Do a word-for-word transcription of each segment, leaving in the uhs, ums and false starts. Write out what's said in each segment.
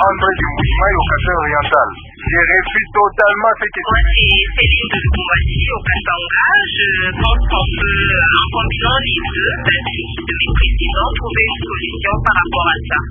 André Dumbuimai au Kassai oriental. Je refuse totalement ces questions. Moi, c'est Céline de Lubumbashi au Kassanga. Je pense qu'on peut, en combinant les deux principes de mes présidents, trouver une solution par rapport à ça.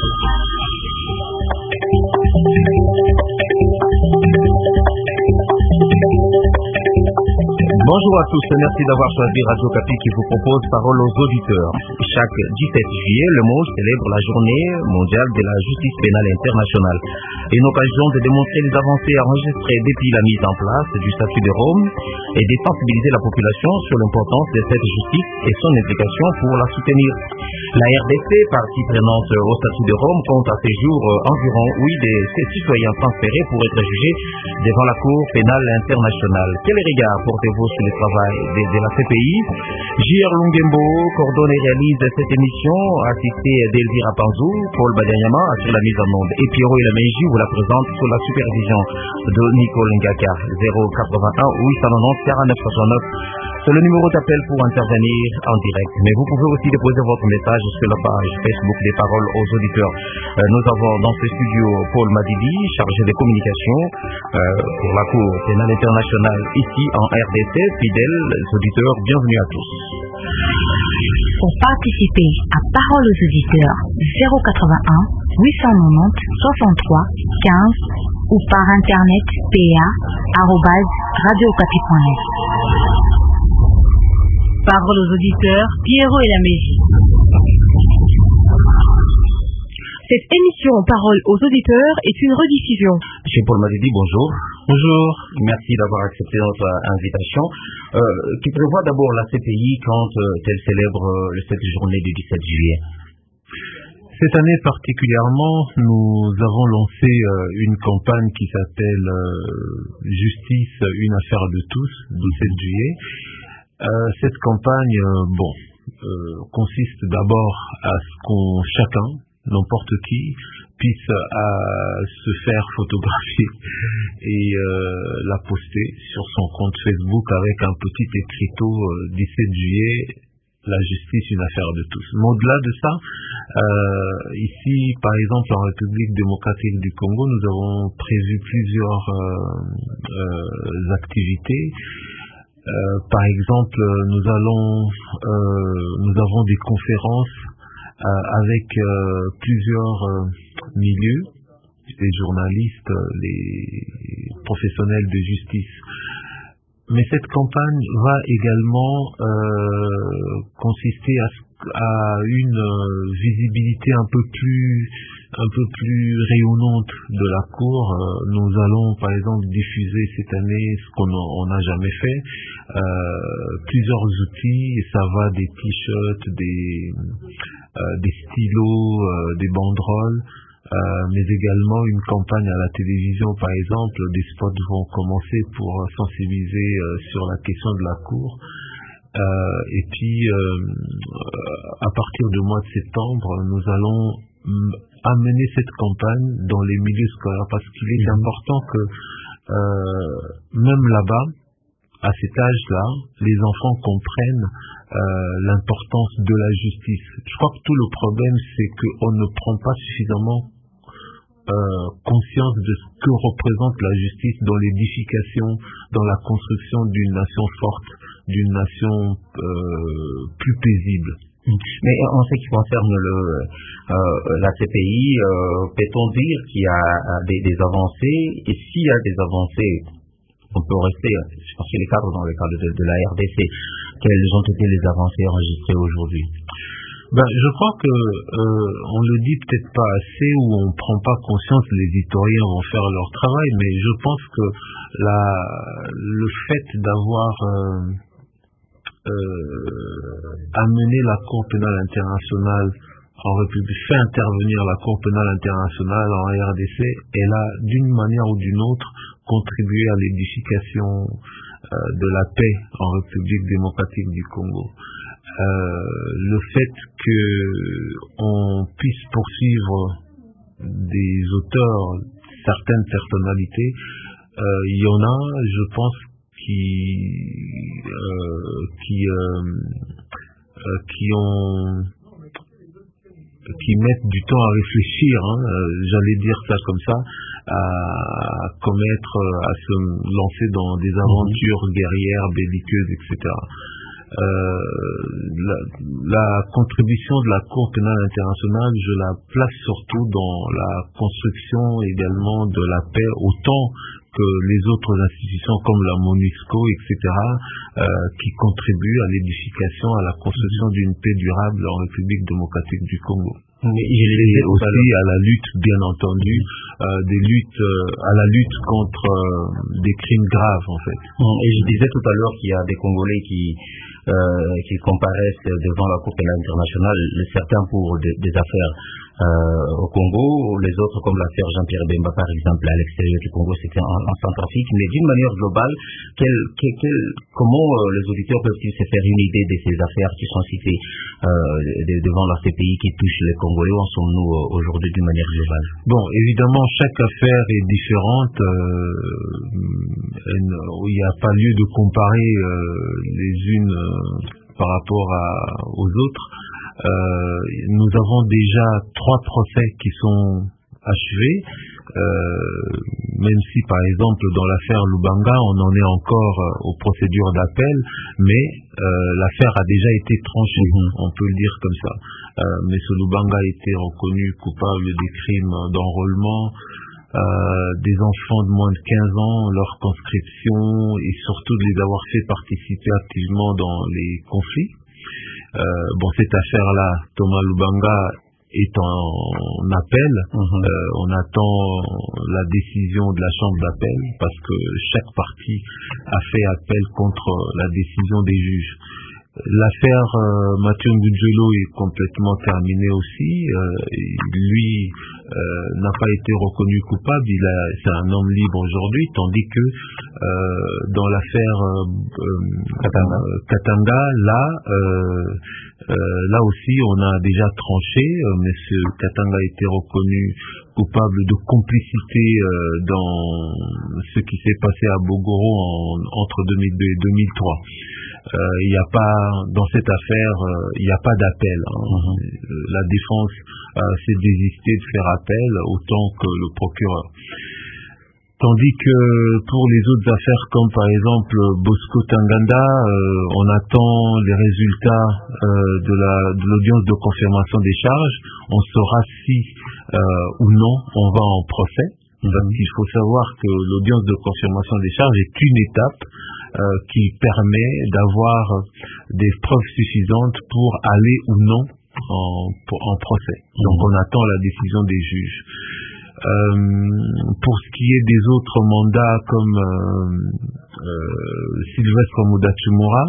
Bonjour à tous, merci d'avoir choisi Radio Kapi qui vous propose Parole aux auditeurs. Chaque dix-sept juillet, le monde célèbre la journée mondiale de la justice pénale internationale. Une occasion de démontrer les avancées enregistrées depuis la mise en place du statut de Rome et de sensibiliser la population sur l'importance de cette justice et son implication pour la soutenir. La R D C, partie prenante au statut de Rome, compte à ce jour environ huit de ses citoyens transférés pour être jugés devant la Cour pénale internationale. Quel regard portez-vous sur le travail de, de la C P I? J R Lungembo coordonne et réalise cette émission, assisté d'Elvira Panzou, Paul Badanyama sur la mise en onde et Pierrot Elamenji vous la présente sous la supervision de Nicole Ngaka. zéro quatre-vingt-un huit cent quatre-vingt-dix quarante-neuf soixante-neuf. C'est le numéro d'appel pour intervenir en direct. Mais vous pouvez aussi déposer votre message sur la page Facebook des Paroles aux auditeurs. Euh, nous avons dans ce studio Paul Madidi, chargé des communications euh, pour la Cour pénale internationale ici en R D C. Fidèles auditeurs, bienvenue à tous. Pour participer à Paroles aux auditeurs, zéro quatre-vingt-un huit cent quatre-vingt-dix soixante-trois quinze ou par internet p a arobase radiocapi point net. Paroles aux auditeurs, Pierrot et la Mégie. Cette émission Paroles aux auditeurs est une rediffusion. Monsieur Paul Madidi, bonjour. Bonjour. Merci d'avoir accepté notre invitation. Euh, qui prévoit d'abord la C P I quand euh, elle célèbre euh, cette journée du dix-sept juillet? Cette année particulièrement, nous avons lancé euh, une campagne qui s'appelle euh, Justice, une affaire de tous, dix-sept juillet. Euh, cette campagne, euh, bon, euh, consiste d'abord à ce qu'on chacun, n'importe qui, puisse à se faire photographier et euh, la poster sur son compte Facebook avec un petit écriteau euh, dix-sept juillet, la justice, une affaire de tous. Mais au-delà de ça, euh, ici, par exemple, en République démocratique du Congo, nous avons prévu plusieurs euh, euh, activités. Euh, par exemple, nous allons, euh, nous avons des conférences euh, avec euh, plusieurs euh, milieux, les journalistes, les professionnels de justice. Mais cette campagne va également euh, consister à, à une euh, visibilité un peu plus un peu plus rayonnante de la Cour. Euh, nous allons par exemple diffuser cette année ce qu'on n'a jamais fait, euh, plusieurs outils, et ça va des t-shirts, des, euh, des stylos, euh, des banderoles. Euh, mais également une campagne à la télévision, par exemple, des spots vont commencer pour sensibiliser euh, sur la question de la Cour. Euh, et puis, euh, à partir du mois de septembre, nous allons m- amener cette campagne dans les milieux scolaires, parce qu'il est important que euh, même là-bas, à cet âge-là, les enfants comprennent euh, l'importance de la justice. Je crois que tout le problème, c'est qu'on ne prend pas suffisamment Euh, conscience de ce que représente la justice dans l'édification, dans la construction d'une nation forte, d'une nation euh, plus paisible. Mais en ce qui concerne le, euh, la C P I, euh, peut-on dire qu'il y a des, des avancées? Et s'il y a des avancées, on peut rester sur les cadres dans le cadre de, de la R D C. Quelles ont été les avancées enregistrées aujourd'hui? Ben, je crois que euh, on le dit peut-être pas assez, ou on prend pas conscience, les historiens vont faire leur travail, mais je pense que la, le fait d'avoir euh, euh, amené la Cour pénale internationale en République, fait intervenir la Cour pénale internationale en R D C, elle a d'une manière ou d'une autre contribué à l'édification euh, de la paix en République démocratique du Congo. Euh, le fait que on puisse poursuivre des auteurs, certaines personnalités, euh, il y en a, je pense, qui euh, qui euh, euh, qui ont qui mettent du temps à réfléchir, hein, euh, j'allais dire ça comme ça, à commettre, à se lancer dans des aventures guerrières, belliqueuses, et cetera. Euh, la, la contribution de la Cour pénale internationale, je la place surtout dans la construction également de la paix, autant que les autres institutions comme la MONUSCO, et cetera, euh, qui contribuent à l'édification, à la construction d'une paix durable en République démocratique du Congo. Mais je et aussi à la lutte, bien entendu, euh, des luttes, euh, à la lutte contre euh, des crimes graves, en fait. Et je disais tout à l'heure qu'il y a des Congolais qui euh, qui comparaissent devant la Cour pénale internationale, certains pour des, des affaires euh, au Congo, les autres comme l'affaire Jean-Pierre Bemba par exemple à l'extérieur du Congo, c'était en, en Centrafrique. Mais d'une manière globale, quel, quel, quel, comment euh, les auditeurs peuvent-ils se faire une idée de ces affaires qui sont citées euh, de, devant la C P I qui touchent les Congolais? Où en sommes-nous euh, aujourd'hui d'une manière globale? Bon, évidemment, chaque affaire est différente. Euh, il n'y a pas lieu de comparer euh, les unes euh, par rapport à, aux autres. Euh, nous avons déjà trois procès qui sont achevés, euh, même si par exemple dans l'affaire Lubanga on en est encore euh, aux procédures d'appel, mais euh, l'affaire a déjà été tranchée, mm-hmm. on peut le dire comme ça. Euh, M. Lubanga a été reconnu coupable des crimes d'enrôlement euh, des enfants de moins de quinze ans, leur conscription et surtout de les avoir fait participer activement dans les conflits. Euh, bon, cette affaire-là, Thomas Lubanga est en, en appel. Mm-hmm. Euh, on attend la décision de la chambre d'appel parce que chaque partie a fait appel contre la décision des juges. L'affaire euh, Mathieu Ngudjolo est complètement terminée aussi. Euh, lui euh, n'a pas été reconnu coupable. Il a, c'est un homme libre aujourd'hui, tandis que euh, dans l'affaire euh, Katanga, euh, Katanga, là, euh, euh, là aussi, on a déjà tranché. Euh, Monsieur Katanga a été reconnu coupable de complicité euh, dans ce qui s'est passé à Bogoro en, entre deux mille deux et deux mille trois. Il euh, n'y a pas, dans cette affaire, il euh, n'y a pas d'appel. Hein. Mm-hmm. La défense euh, s'est désistée de faire appel autant que le procureur. Tandis que pour les autres affaires comme par exemple Bosco Tanganda, euh, on attend les résultats euh, de la de l'audience de confirmation des charges. On saura si euh, ou non on va en procès. Mm-hmm. Donc, il faut savoir que l'audience de confirmation des charges est une étape Euh, qui permet d'avoir des preuves suffisantes pour aller ou non en, pour, en procès. Donc on attend la décision des juges. Euh, pour ce qui est des autres mandats comme euh, euh, Sylvestre Mudatumura,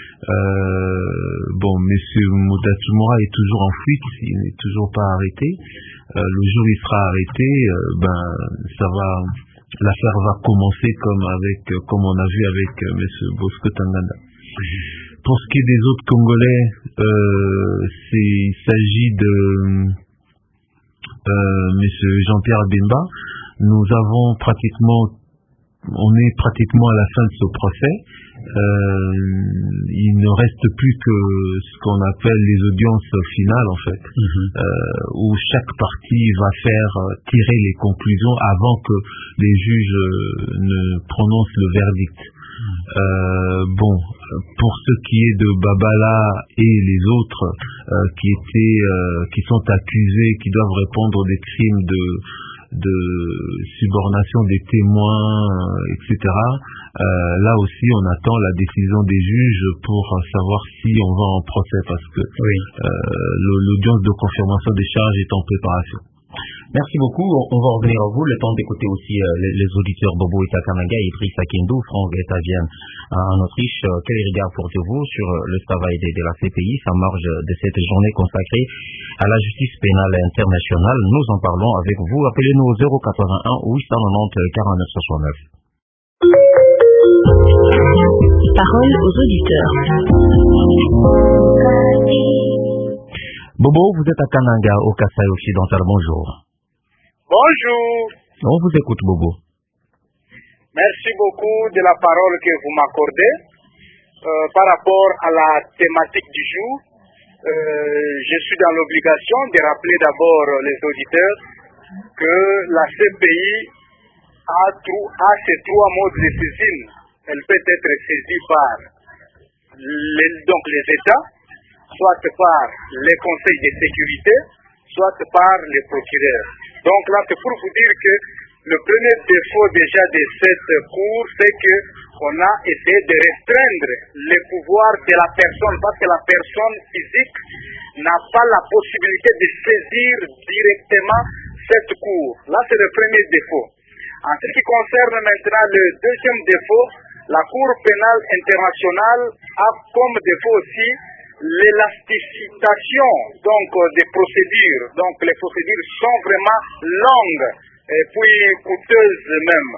euh, bon, monsieur Mudatumura est toujours en fuite, il n'est toujours pas arrêté. Euh, le jour où il sera arrêté, euh, ben ça va... L'affaire va commencer comme avec, comme on a vu avec euh, M. Bosco Tanganda. Mmh. Pour ce qui est des autres Congolais, euh, c'est, il s'agit de euh, M. Jean-Pierre Bemba. Nous avons pratiquement, on est pratiquement à la fin de ce procès. Euh, il ne reste plus que ce qu'on appelle les audiences finales en fait, mmh. euh, où chaque partie va faire tirer les conclusions avant que les juges ne prononcent le verdict. Mmh. Euh, bon, pour ce qui est de Babala et les autres euh, qui étaient, euh, qui sont accusés, qui doivent répondre des crimes de de subornation des témoins, euh, et cetera. Euh, là aussi, on attend la décision des juges pour savoir si on va en procès, parce que oui. euh, l'audience de confirmation des charges est en préparation. Merci beaucoup. On va revenir à vous. Le temps d'écouter aussi euh, les, les auditeurs Bobo Itakamanga et Idrissa Kendo, Franck Etavienne en Autriche. Euh, quel regard portez-vous sur euh, le travail de, de la C P I, sa marge de cette journée consacrée à la justice pénale internationale? Nous en parlons avec vous. Appelez-nous au zéro quatre-vingt-un huit cent quatre-vingt-dix quarante-neuf soixante-neuf. Parole aux auditeurs. Bobo, vous êtes à Kananga, au Kasaï occidental. Bonjour. Bonjour. On vous écoute, Bobo. Merci beaucoup de la parole que vous m'accordez. Euh, par rapport à la thématique du jour, euh, je suis dans l'obligation de rappeler d'abord les auditeurs que la C P I a, a ces trois modes de saisine. Elle peut être saisie par les, donc les États, soit par les conseils de sécurité, soit par les procureurs. Donc là, c'est pour vous dire que le premier défaut déjà de cette cour, c'est qu'on a essayé de restreindre les pouvoirs de la personne, parce que la personne physique n'a pas la possibilité de saisir directement cette cour. Là, c'est le premier défaut. En ce qui concerne maintenant le deuxième défaut, la Cour pénale internationale a comme défaut aussi l'élastification donc des procédures. Donc les procédures sont vraiment longues et puis coûteuses même.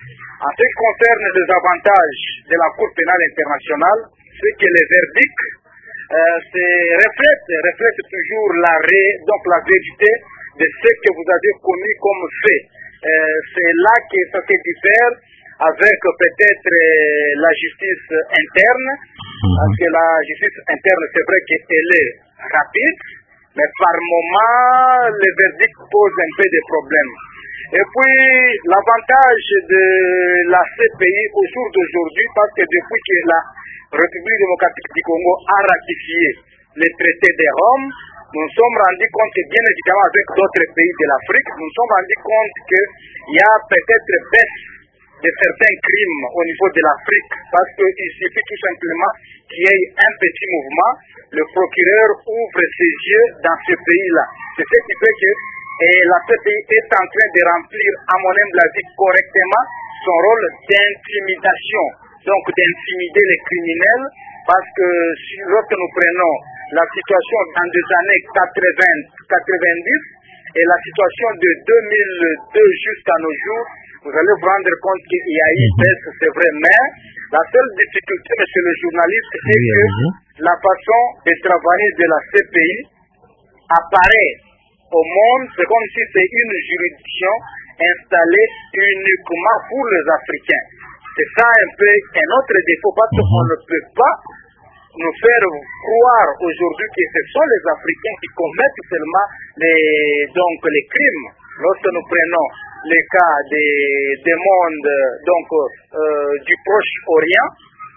En ce qui concerne les avantages de la Cour pénale internationale, c'est que les verdicts euh, reflètent, reflètent toujours la, ré, donc la vérité de ce que vous avez commis comme fait. Euh, c'est là que ça se diffère avec peut-être euh, la justice interne, mmh. parce que la justice interne, c'est vrai qu'elle est rapide, mais par moment, les verdicts posent un peu de problèmes. Et puis, l'avantage de la C P I au jour d'aujourd'hui, parce que depuis que la République démocratique du Congo a ratifié les traités de Rome, nous nous sommes rendus compte que, bien évidemment, avec d'autres pays de l'Afrique, nous nous sommes rendus compte qu'il y a peut-être baisse de certains crimes au niveau de l'Afrique, parce qu'il suffit tout simplement qu'il y ait un petit mouvement, le procureur ouvre ses yeux dans ce pays-là. C'est ce qui fait que et la C P I est en train de remplir, à mon humble avis, correctement son rôle d'intimidation, donc d'intimider les criminels, parce que lorsque nous prenons la situation dans les années quatre-vingts quatre-vingt-dix et la situation de deux mille deux jusqu'à nos jours, vous allez vous rendre compte qu'il y a eu baisse, c'est vrai, mais la seule difficulté, monsieur le journaliste, c'est que la façon de travailler de la C P I apparaît au monde, c'est comme si c'est une juridiction installée uniquement pour les Africains. C'est ça un peu un autre défaut, parce qu'on ne peut pas nous faire croire aujourd'hui que ce sont les Africains qui commettent seulement les, donc, les crimes. Lorsque nous prenons les cas des, des mondes donc, euh, du Proche-Orient,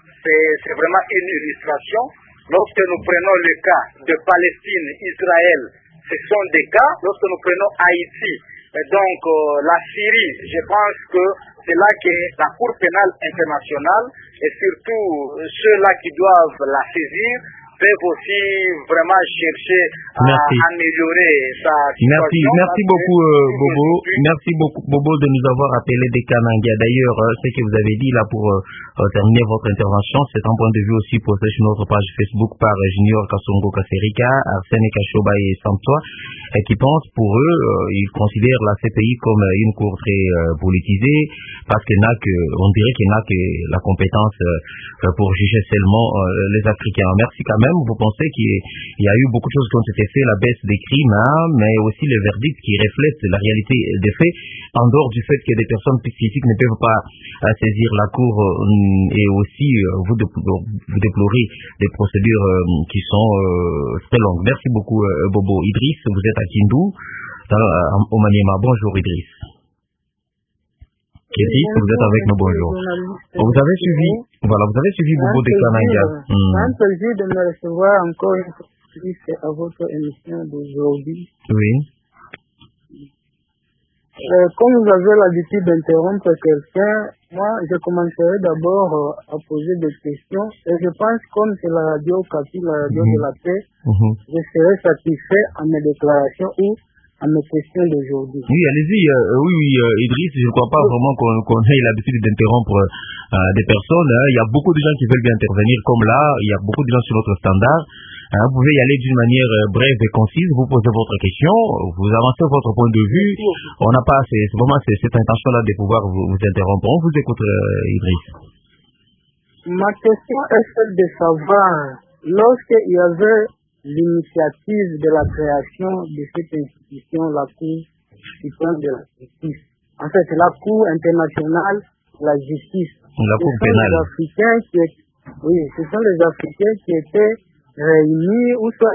c'est vraiment une illustration. Lorsque nous prenons le cas de Palestine, Israël, ce sont des cas. Lorsque nous prenons Haïti, donc euh, la Syrie, je pense que c'est là que la Cour pénale internationale et surtout ceux-là qui doivent la saisir peuvent aussi vraiment chercher à merci. améliorer sa situation. Merci, merci beaucoup euh, Bobo. Merci beaucoup Bobo de nous avoir appelé des Kananga. D'ailleurs, euh, ce que vous avez dit là pour euh, terminer votre intervention, c'est un point de vue aussi posté sur notre page Facebook par Junior Kassongo Kasserika, Arsène Kachoba et Santois, et qui pensent pour eux, euh, ils considèrent la C P I comme une cour très euh, politisée, parce qu'il n'a que, on dirait qu'il n'a que la compétence euh, pour juger seulement euh, les Africains. Merci quand même. Vous pensez qu'il y a eu beaucoup de choses qui ont été faites, la baisse des crimes, hein, mais aussi le verdict qui reflète la réalité des faits, en dehors du fait que des personnes physiques ne peuvent pas euh, saisir la cour, euh, et aussi euh, vous, déplorez, vous déplorez des procédures euh, qui sont euh, très longues. Merci beaucoup euh, Bobo. Idriss, vous êtes à Kindu, dans, euh, au Maniema. Bonjour Idriss. Idriss, vous êtes avec nous, bonjour. Vous avez suivi, voilà, vous avez suivi Bobo de Kananga. C'est un plaisir de me recevoir encore une fois à votre émission d'aujourd'hui. Oui. Euh, comme vous avez l'habitude d'interrompre quelqu'un, moi je commencerai d'abord euh, à poser des questions et je pense comme c'est la radio Capi, la radio mm-hmm. de la paix, mm-hmm. je serai satisfait à mes déclarations ou à mes questions d'aujourd'hui. Oui, allez-y. Euh, oui, oui, euh, Idriss, je ne crois pas vraiment qu'on qu'on ait l'habitude d'interrompre euh, des personnes. Hein. Il y a beaucoup de gens qui veulent bien intervenir, comme là, il y a beaucoup de gens sur notre standard. Hein. Vous pouvez y aller d'une manière euh, brève et concise, vous posez votre question, vous avancez votre point de vue. On n'a pas, c'est vraiment cette intention-là de pouvoir vous, vous interrompre. On vous écoute, euh, Idriss. Ma question est celle de savoir, lorsqu'il y avait l'initiative de la création de cette institution, la Cour suprême de la justice. En fait, c'est la Cour internationale de la justice. La Cour pénale. Les Africains qui, oui, ce sont les Africains qui étaient réunis ou soit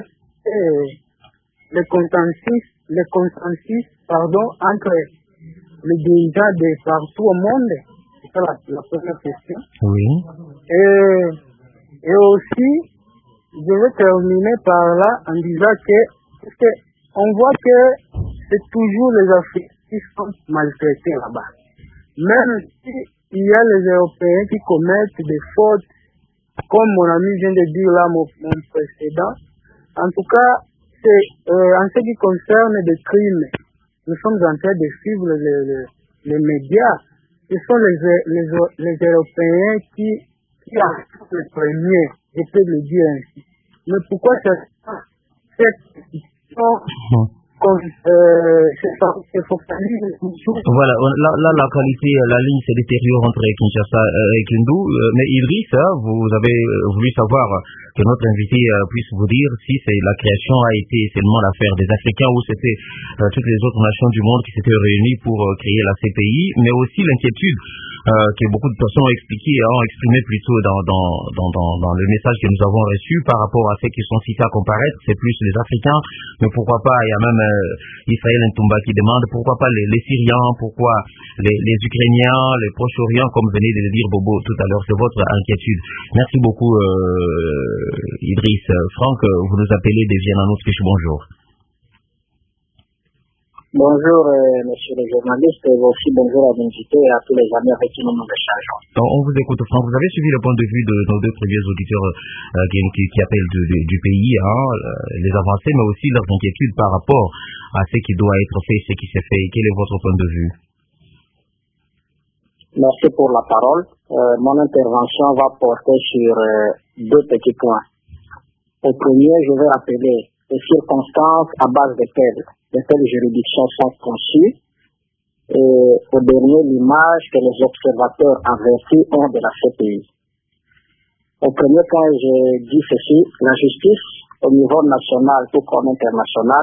euh, le consensus, le consensus pardon, entre les dirigeants de partout au monde? C'est ça la, la première question. Oui. Et, et aussi, je vais terminer par là en disant que, que on voit que c'est toujours les Africains qui sont maltraités là-bas. Même s'il y a les Européens qui commettent des fautes, comme mon ami vient de dire là, mon, mon précédent, en tout cas, c'est, euh, en ce qui concerne des crimes, nous sommes en train de suivre les, les, les médias. Ce sont les, les, les Européens qui, qui sont les premiers, je peux le dire ainsi. Mais pourquoi cette, cette situation comme, euh, se focalise sur... Voilà, là, là, la qualité, la ligne se détériore entre Kinshasa et Kindu. Mais Idriss, vous avez voulu savoir que notre invité puisse vous dire si c'est la création a été seulement l'affaire des Africains ou c'était euh, toutes les autres nations du monde qui s'étaient réunies pour euh, créer la C P I, mais aussi l'inquiétude euh, que beaucoup de personnes ont expliqué, ont exprimé plutôt dans, dans, dans, dans, dans le message que nous avons reçu par rapport à ceux qui sont cités à comparaître, c'est plus les Africains, mais pourquoi pas, il y a même euh, Israël Ntumba qui demande pourquoi pas les, les Syriens, pourquoi les, les Ukrainiens, les Proche-Orient, comme venait de le dire Bobo tout à l'heure, c'est votre inquiétude. Merci beaucoup euh, Idriss. Franck, vous nous appelez de Vienne-en-Autriche, bonjour. Bonjour, euh, monsieur le journaliste, et aussi bonjour à l'invité et à tous les amis avec qui nous nous échangeons. On vous écoute, Franck. Vous avez suivi le point de vue de nos deux premiers auditeurs euh, qui, qui, qui appellent de, de, du pays, hein, les avancées, mais aussi leurs inquiétudes par rapport à ce qui doit être fait, ce qui s'est fait. Quel est votre point de vue? Merci pour la parole. Euh, mon intervention va porter sur euh, deux petits points. Au premier, je vais rappeler les circonstances à base desquelles de telles juridictions sont conçues, et au dernier, l'image que les observateurs avertis ont de la C P I. Au premier point, je dis ceci, la justice, au niveau national tout comme international,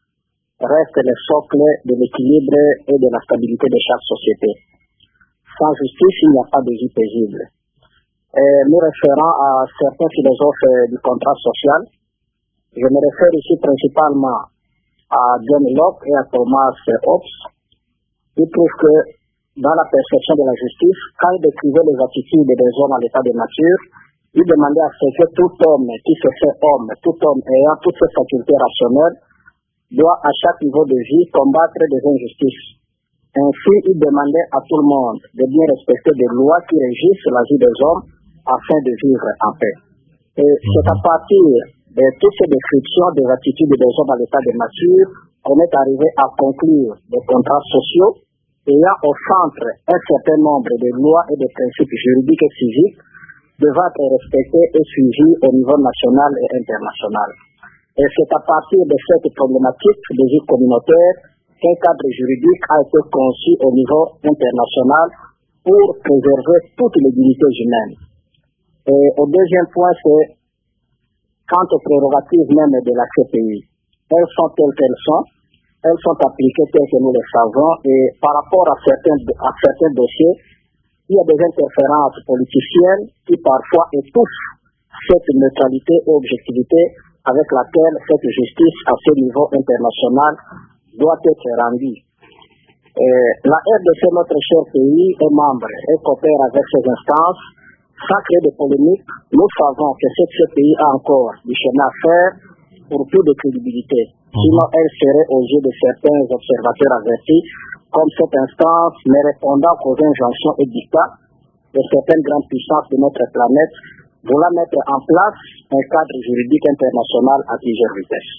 reste le socle de l'équilibre et de la stabilité de chaque société. Sans justice, il n'y a pas de vie paisible. Et nous référant à certains philosophes du contrat social, je me réfère ici principalement à John Locke et à Thomas Hobbes. Ils trouvent que dans la perception de la justice, quand ils décrivaient les attitudes des hommes à l'état de nature, ils demandaient à ce que tout homme qui se fait homme, tout homme ayant toutes ses facultés rationnelles, doit à chaque niveau de vie combattre des injustices. Ainsi, ils demandaient à tout le monde de bien respecter des lois qui régissent la vie des hommes afin de vivre en paix. Et c'est à partir de toutes ces descriptions des attitudes des hommes à l'état de nature, on est arrivé à conclure des contrats sociaux ayant au centre un certain nombre de lois et de principes juridiques et civiques devant être respectés et suivis au niveau national et international. Et c'est à partir de cette problématique de vie communautaire qu'un cadre juridique a été conçu au niveau international pour préserver toutes les dignités humaines. Et au deuxième point, c'est quant aux prérogatives même de la C P I. Elles sont telles qu'elles sont, elles sont appliquées telles que nous le savons, et par rapport à certains, à certains dossiers, il y a des interférences politiciennes qui parfois étouffent cette neutralité et objectivité avec laquelle cette justice à ce niveau international doit être rendue. Et la R D C, notre cher pays, est membre et coopère avec ces instances. Sans créer de polémique, nous savons que cette C P I a encore du chemin à faire pour plus de crédibilité. Sinon, elle serait aux yeux de certains observateurs avertis, comme cette instance, mais répondant aux injonctions et dictats de certaines grandes puissances de notre planète, voulant mettre en place un cadre juridique international à plusieurs vitesses.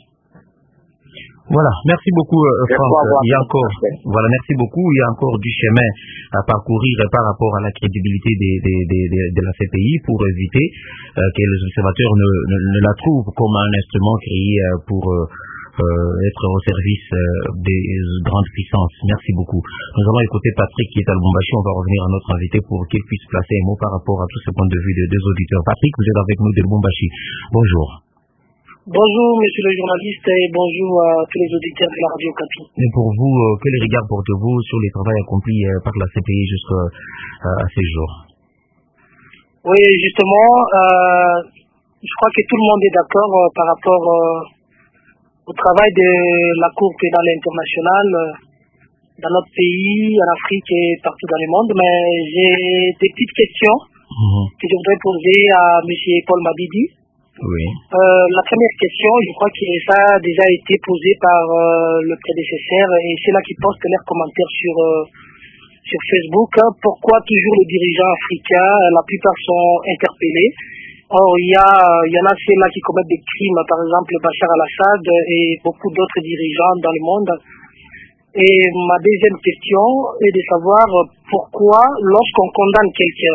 Voilà, merci beaucoup euh, Franck. Il y a encore, voilà, merci beaucoup. Il y a encore du chemin à parcourir par rapport à la crédibilité des, des, des, des, de la C P I pour éviter euh, que les observateurs ne, ne, ne la trouvent comme un instrument créé euh, pour euh, euh, être au service euh, des grandes puissances. Merci beaucoup. Nous allons écouter Patrick qui est à Lubumbashi. On va revenir à notre invité pour qu'il puisse placer un mot par rapport à tous ces points de vue des deux auditeurs. Patrick, vous êtes avec nous de Lubumbashi. Bonjour. Bonjour, monsieur le journaliste, et bonjour à tous les auditeurs de la Radio Okapi. Et pour vous, euh, quel regard portez-vous sur les travaux accomplis euh, par la C P I jusqu'à euh, ces jours? Oui, justement, euh, je crois que tout le monde est d'accord euh, par rapport euh, au travail de la Cour pénale internationale dans notre pays, en Afrique et partout dans le monde. Mais j'ai des petites questions mmh. que je voudrais poser à M. Paul Madidi. Oui. Euh, la première question, je crois que ça a déjà été posé par euh, le prédécesseur et c'est là qu'ils postent leurs commentaires sur, euh, sur Facebook. Hein. Pourquoi toujours les dirigeants africains, la plupart sont interpellés? Or, il y, a, il y en a ceux-là qui commettent des crimes, par exemple Bachar al-Assad et beaucoup d'autres dirigeants dans le monde. Et ma deuxième question est de savoir pourquoi, lorsqu'on condamne quelqu'un,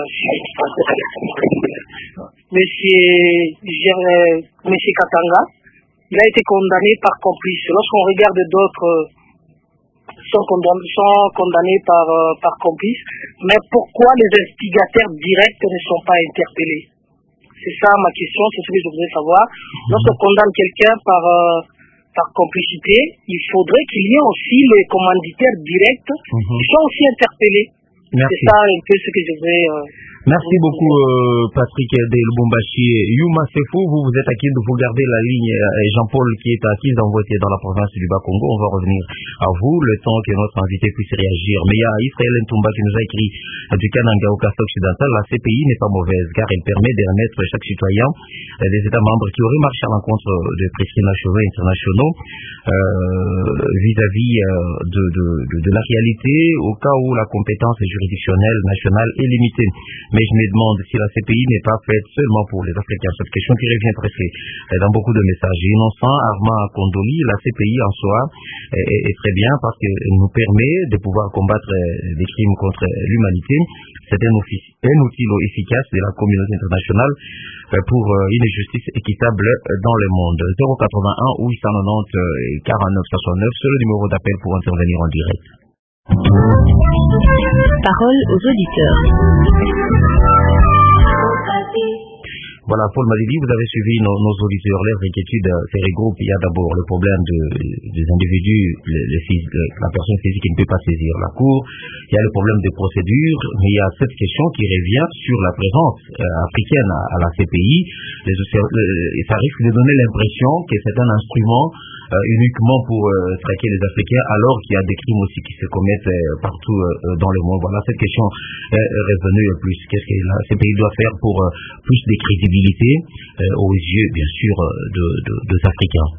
Monsieur, Monsieur Katanga, il a été condamné par complice. Lorsqu'on regarde d'autres sont condamnés, sont condamnés par, par complice, mais pourquoi les instigateurs directs ne sont pas interpellés? C'est ça ma question, c'est ce que je voudrais savoir. Lorsqu'on condamne quelqu'un par, euh, par complicité, il faudrait qu'il y ait aussi les commanditaires directs mm-hmm. qui soient aussi interpellés. Merci. C'est ça un peu ce que je voudrais... Euh, Merci beaucoup euh, Patrick de Lubumbashi. Yuma Sefo, vous vous êtes acquis de vous garder la ligne. euh, Jean-Paul qui est acquis dans, votre, dans la province du Bas-Congo. On va revenir à vous le temps que notre invité puisse réagir. Mais il y a Israël Ntumba qui nous a écrit euh, du Kananga au Kassai occidental. La C P I n'est pas mauvaise car elle permet de remettre chaque citoyen euh, des États membres qui auraient marché à l'encontre de prescrits nationaux et internationaux euh, vis-à-vis euh, de, de, de, de la réalité au cas où la compétence juridictionnelle nationale est limitée. Mais je me demande si la C P I n'est pas faite seulement pour les Africains. Cette question qui revient presque dans beaucoup de messages. Innocent Armand Kondoli, la C P I en soi est, est très bien parce qu'elle nous permet de pouvoir combattre des crimes contre l'humanité. C'est un, un outil efficace de la communauté internationale pour une justice équitable dans le monde. zéro quatre-vingt-un huit cent quatre-vingt-dix quarante-neuf soixante-neuf, c'est le numéro d'appel pour intervenir en direct. Parole aux auditeurs. Voilà, Paul Madidi, vous avez suivi nos, nos auditeurs, leurs inquiétudes se regroupent. Il y a d'abord le problème de, des individus, les, les, la personne physique qui ne peut pas saisir la cour. Il y a le problème des procédures, mais il y a cette question qui revient sur la présence euh, africaine à, à la C P I. Les, euh, ça risque de donner l'impression que c'est un instrument euh, uniquement pour euh, traquer les Africains, alors qu'il y a des crimes aussi qui se commettent euh, partout euh, dans le monde. Voilà, cette question est revenue plus. Qu'est-ce que la C P I doit faire pour euh, plus de crédibilité euh, aux yeux, bien sûr, de, de, des Africains?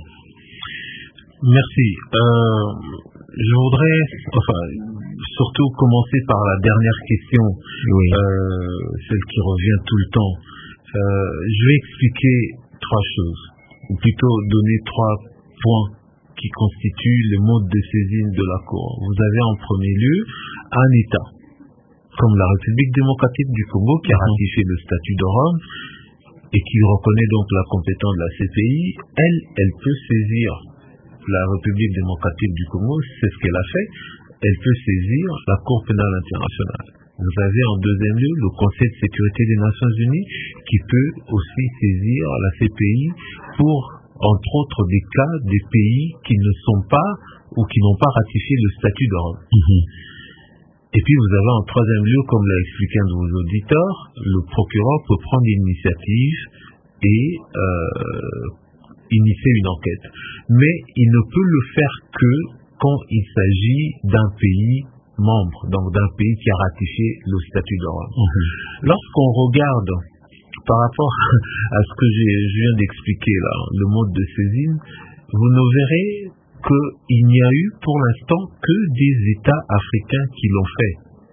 Merci. Euh, je voudrais, enfin, surtout commencer par la dernière question, oui. euh, celle qui revient tout le temps. Euh, je vais expliquer trois choses, ou plutôt donner trois points qui constituent le mode de saisine de la Cour. Vous avez en premier lieu un État, comme la République démocratique du Congo, qui a ratifié le statut de Rome et qui reconnaît donc la compétence de la C P I. Elle, elle peut saisir la République démocratique du Congo, c'est ce qu'elle a fait, elle peut saisir la Cour pénale internationale. Vous avez en deuxième lieu le Conseil de sécurité des Nations Unies qui peut aussi saisir la C P I pour, entre autres, des cas des pays qui ne sont pas ou qui n'ont pas ratifié le statut de Rome. Mm-hmm. Et puis vous avez en troisième lieu, comme l'a expliqué un de vos auditeurs, le procureur peut prendre l'initiative et euh, initier une enquête. Mais il ne peut le faire que quand il s'agit d'un pays membre, donc d'un pays qui a ratifié le statut de Rome. Mm-hmm. Lorsqu'on regarde par rapport à ce que je viens d'expliquer là, le mode de saisine, vous ne verrez qu'il n'y a eu pour l'instant que des États africains qui l'ont fait.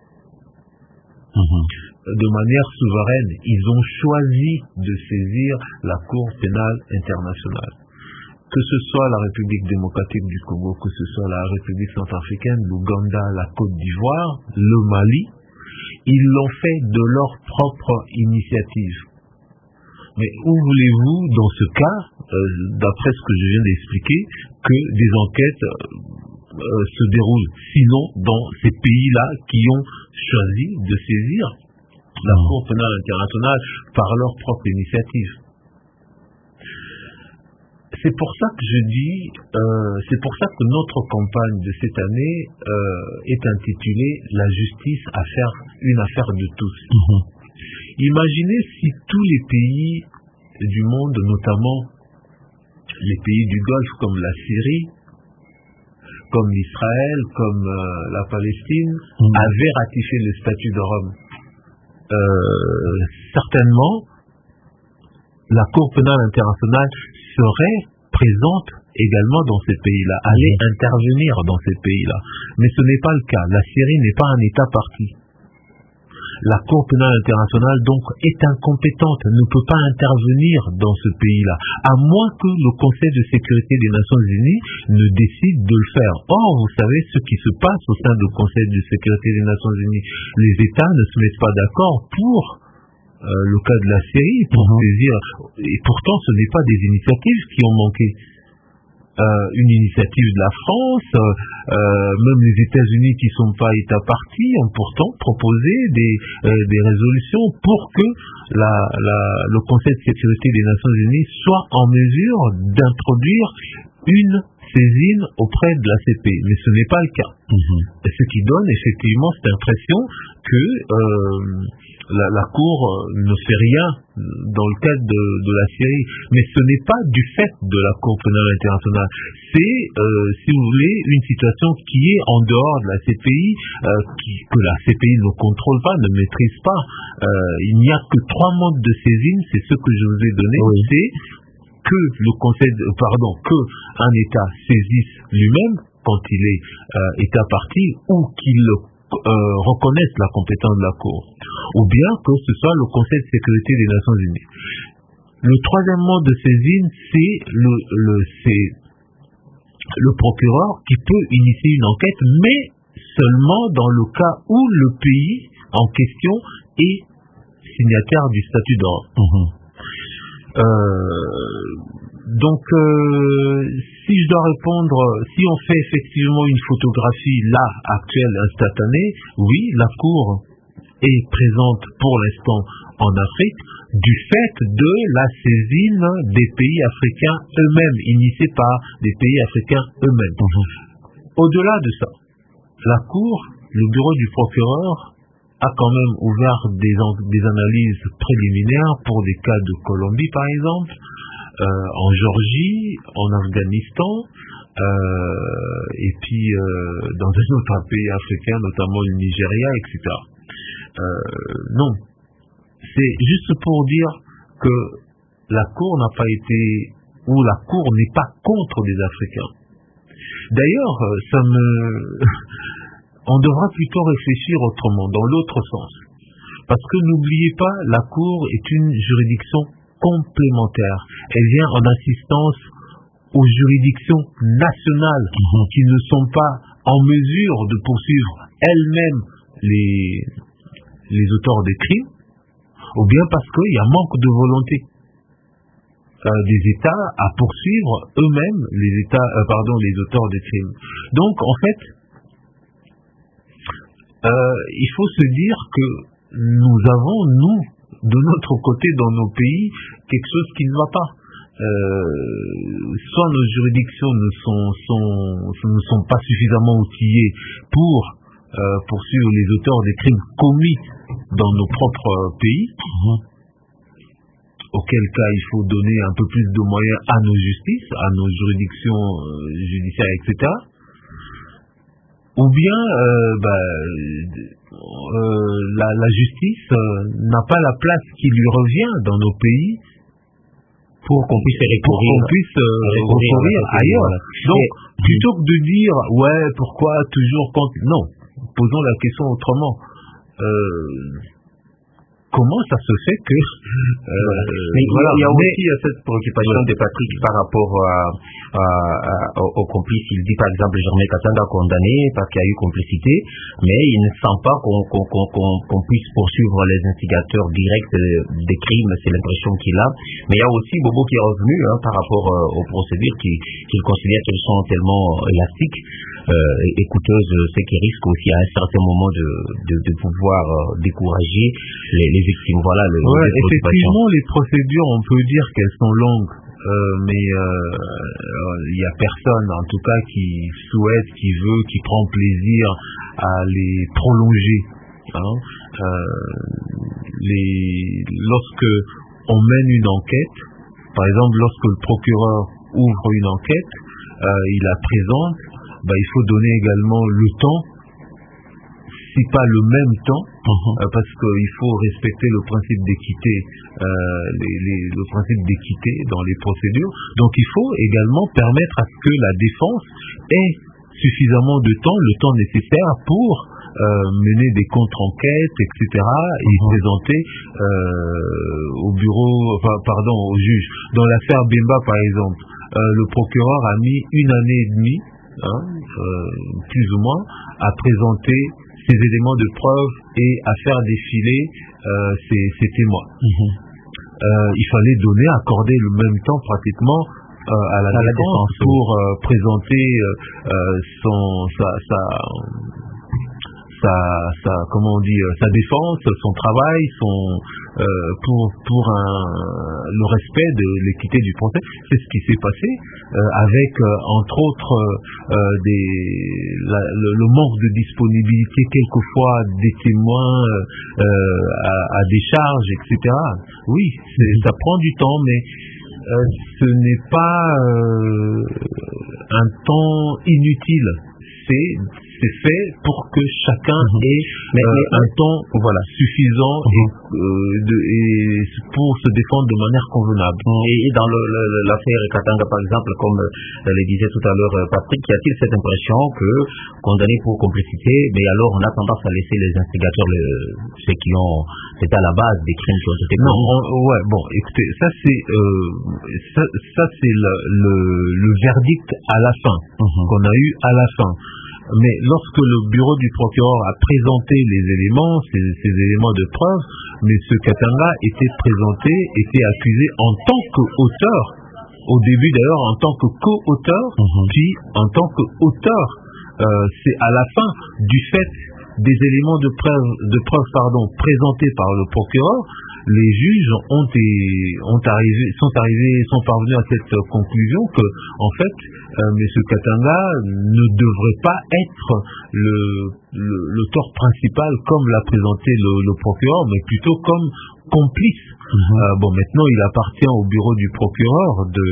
Mm-hmm. De manière souveraine, ils ont choisi de saisir la Cour pénale internationale. Que ce soit la République démocratique du Congo, que ce soit la République centrafricaine, l'Ouganda, la Côte d'Ivoire, le Mali, ils l'ont fait de leur propre initiative. Mais où voulez-vous, dans ce cas, euh, d'après ce que je viens d'expliquer, que des enquêtes euh, euh, se déroulent, sinon dans ces pays-là qui ont choisi de saisir la Cour pénale internationale par leur propre initiative. C'est pour ça que je dis, euh, c'est pour ça que notre campagne de cette année euh, est intitulée « La justice, affaire, une affaire de tous ». Mm-hmm. Imaginez si tous les pays du monde, notamment les pays du Golfe comme la Syrie, comme l'Israël, comme euh, la Palestine, mmh. avaient ratifié le statut de Rome. Euh, certainement, la Cour pénale internationale serait présente également dans ces pays-là, allait intervenir dans ces pays-là. Mais ce n'est pas le cas. La Syrie n'est pas un État parti. La Cour pénale internationale, donc, est incompétente, ne peut pas intervenir dans ce pays-là, à moins que le Conseil de sécurité des Nations Unies ne décide de le faire. Or, vous savez ce qui se passe au sein du Conseil de sécurité des Nations Unies. Les États ne se mettent pas d'accord pour euh, le cas de la Syrie, pour mmh. saisir. Et pourtant, ce n'est pas des initiatives qui ont manqué. Euh, une initiative de la France, euh, euh, même les États-Unis qui ne sont pas États partis ont pourtant proposé des, euh, des résolutions pour que la, la, le Conseil de sécurité des Nations Unies soit en mesure d'introduire une saisine auprès de la C P I. Mais ce n'est pas le cas. Mm-hmm. Et ce qui donne effectivement cette impression que euh, la, la Cour ne fait rien dans le cadre de, de la Syrie. Mais ce n'est pas du fait de la Cour pénale internationale. C'est, euh, si vous voulez, une situation qui est en dehors de la C P I, euh, qui, que la C P I ne contrôle pas, ne maîtrise pas. Euh, il n'y a que trois modes de saisine, c'est ce que je vous ai donné. Oui. C'est que le Conseil, de, pardon, que un État saisisse lui-même quand il est euh, État parti, ou qu'il euh, reconnaisse la compétence de la Cour, ou bien que ce soit le Conseil de sécurité des Nations Unies. Le troisième mode de saisine, c'est le, le, c'est le procureur qui peut initier une enquête, mais seulement dans le cas où le pays en question est signataire du statut de Rome. Mmh. Euh, donc, euh, si je dois répondre, si on fait effectivement une photographie là, actuelle, instantanée, oui, la Cour est présente pour l'instant en Afrique du fait de la saisine des pays africains eux-mêmes, initiée par des pays africains eux-mêmes. Mmh. Au-delà de ça, la Cour, le bureau du procureur, a quand même ouvert des, des analyses préliminaires pour des cas de Colombie, par exemple, euh, en Géorgie, en Afghanistan, euh, et puis euh, dans un autre pays africain, notamment le Nigeria, et cetera. Euh, non, c'est juste pour dire que la Cour n'a pas été, ou la Cour n'est pas contre les Africains. D'ailleurs, ça me... on devra plutôt réfléchir autrement, dans l'autre sens. Parce que n'oubliez pas, la Cour est une juridiction complémentaire. Elle vient en assistance aux juridictions nationales mmh. qui ne sont pas en mesure de poursuivre elles-mêmes les, les auteurs des crimes, ou bien parce qu'il y a manque de volonté euh, des États à poursuivre eux-mêmes les États, euh, pardon, les auteurs des crimes. Donc, en fait, Euh, il faut se dire que nous avons, nous, de notre côté, dans nos pays, quelque chose qui ne va pas. Euh, soit nos juridictions ne sont, sont, ne sont pas suffisamment outillées pour euh, poursuivre les auteurs des crimes commis dans nos propres pays, mmh. auquel cas il faut donner un peu plus de moyens à nos justices, à nos juridictions euh, judiciaires, et cetera. Ou bien euh, bah, euh, la, la justice euh, n'a pas la place qui lui revient dans nos pays pour qu'on puisse recourir, qu'on puisse, euh, recourir ailleurs. Donc, plutôt que de dire ouais, pourquoi toujours quand... Non, posons la question autrement. Euh, comment ça se fait que... Euh, voilà. Mais voilà. il y a aussi mais, cette préoccupation voilà. de Patrick par rapport à, à, à, aux, aux complices. Il dit par exemple Germain Katanga condamné parce qu'il y a eu complicité, mais il ne sent pas qu'on, qu'on, qu'on, qu'on puisse poursuivre les instigateurs directs des crimes, c'est l'impression qu'il a. Mais il y a aussi Bobo qui est revenu hein, par rapport euh, aux procédures qu'il qui considère qu'elles sont tellement élastiques euh, et coûteuses, ce qui risque aussi à un certain moment de, de, de pouvoir euh, décourager les, les victimes. Voilà le, ouais, effectivement, les procédures, on peut dire qu'elles sont longues, euh, mais il euh, n'y a personne, en tout cas, qui souhaite, qui veut, qui prend plaisir à les prolonger. Hein. Euh, les, lorsque on mène une enquête, par exemple, lorsque le procureur ouvre une enquête, euh, il la présente, bah, il faut donner également le temps, si pas le même temps, uh-huh. euh, parce qu'il faut respecter le principe d'équité, euh, les, les, le principe d'équité dans les procédures. Donc il faut également permettre à ce que la défense ait suffisamment de temps, le temps nécessaire pour euh, mener des contre-enquêtes, et cetera, et uh-huh. présenter euh, au bureau, enfin, pardon, au juge. Dans l'affaire Bemba, par exemple, euh, le procureur a mis une année et demie, hein, euh, plus ou moins, à présenter ces éléments de preuve et à faire défiler euh, ces, ces témoins. Mmh. Euh, il fallait donner, accorder le même temps pratiquement euh, à la, à défense, la défense pour euh, présenter euh, son, sa, sa, sa, sa, comment on dit, sa défense, son travail, son, euh, pour, pour un, le respect de l'équité du procès. C'est ce qui s'est passé euh, avec, euh, entre autres, euh, des, la, le, le manque de disponibilité quelquefois des témoins euh, à, à des charges, et cetera. Oui, ça prend du temps, mais euh, ce n'est pas euh, un temps inutile. C'est c'est fait pour que chacun mmh. ait mais, euh, mais, un temps voilà, suffisant mmh. et, euh, de, et pour se défendre de manière convenable. Mmh. Et, et dans le, le, l'affaire Katanga, par exemple, comme euh, le disait tout à l'heure Patrick, y a-t-il cette impression que condamné pour complicité, mais alors on a tendance à laisser les instigateurs, le, ceux qui ont, c'est à la base des crimes qui ont été commis? Non, on, ouais, bon, écoutez, ça c'est euh, ça, ça c'est le, le, le verdict à la fin, mmh. qu'on a eu à la fin. Mais lorsque le bureau du procureur a présenté les éléments, ces, ces éléments de preuve, M. Katanga était présenté, était accusé en tant qu'auteur, au début d'ailleurs en tant que co-auteur, mm-hmm. puis en tant qu'auteur. Euh, c'est à la fin du fait des éléments de preuve, de preuve pardon, présentés par le procureur, les juges ont, et, ont arrivé, sont arrivés, sont parvenus à cette conclusion que, en fait, euh, M. Katanga ne devrait pas être le, le, l'auteur principal comme l'a présenté le, le procureur, mais plutôt comme complice. Mm-hmm. Euh, bon, maintenant, il appartient au bureau du procureur de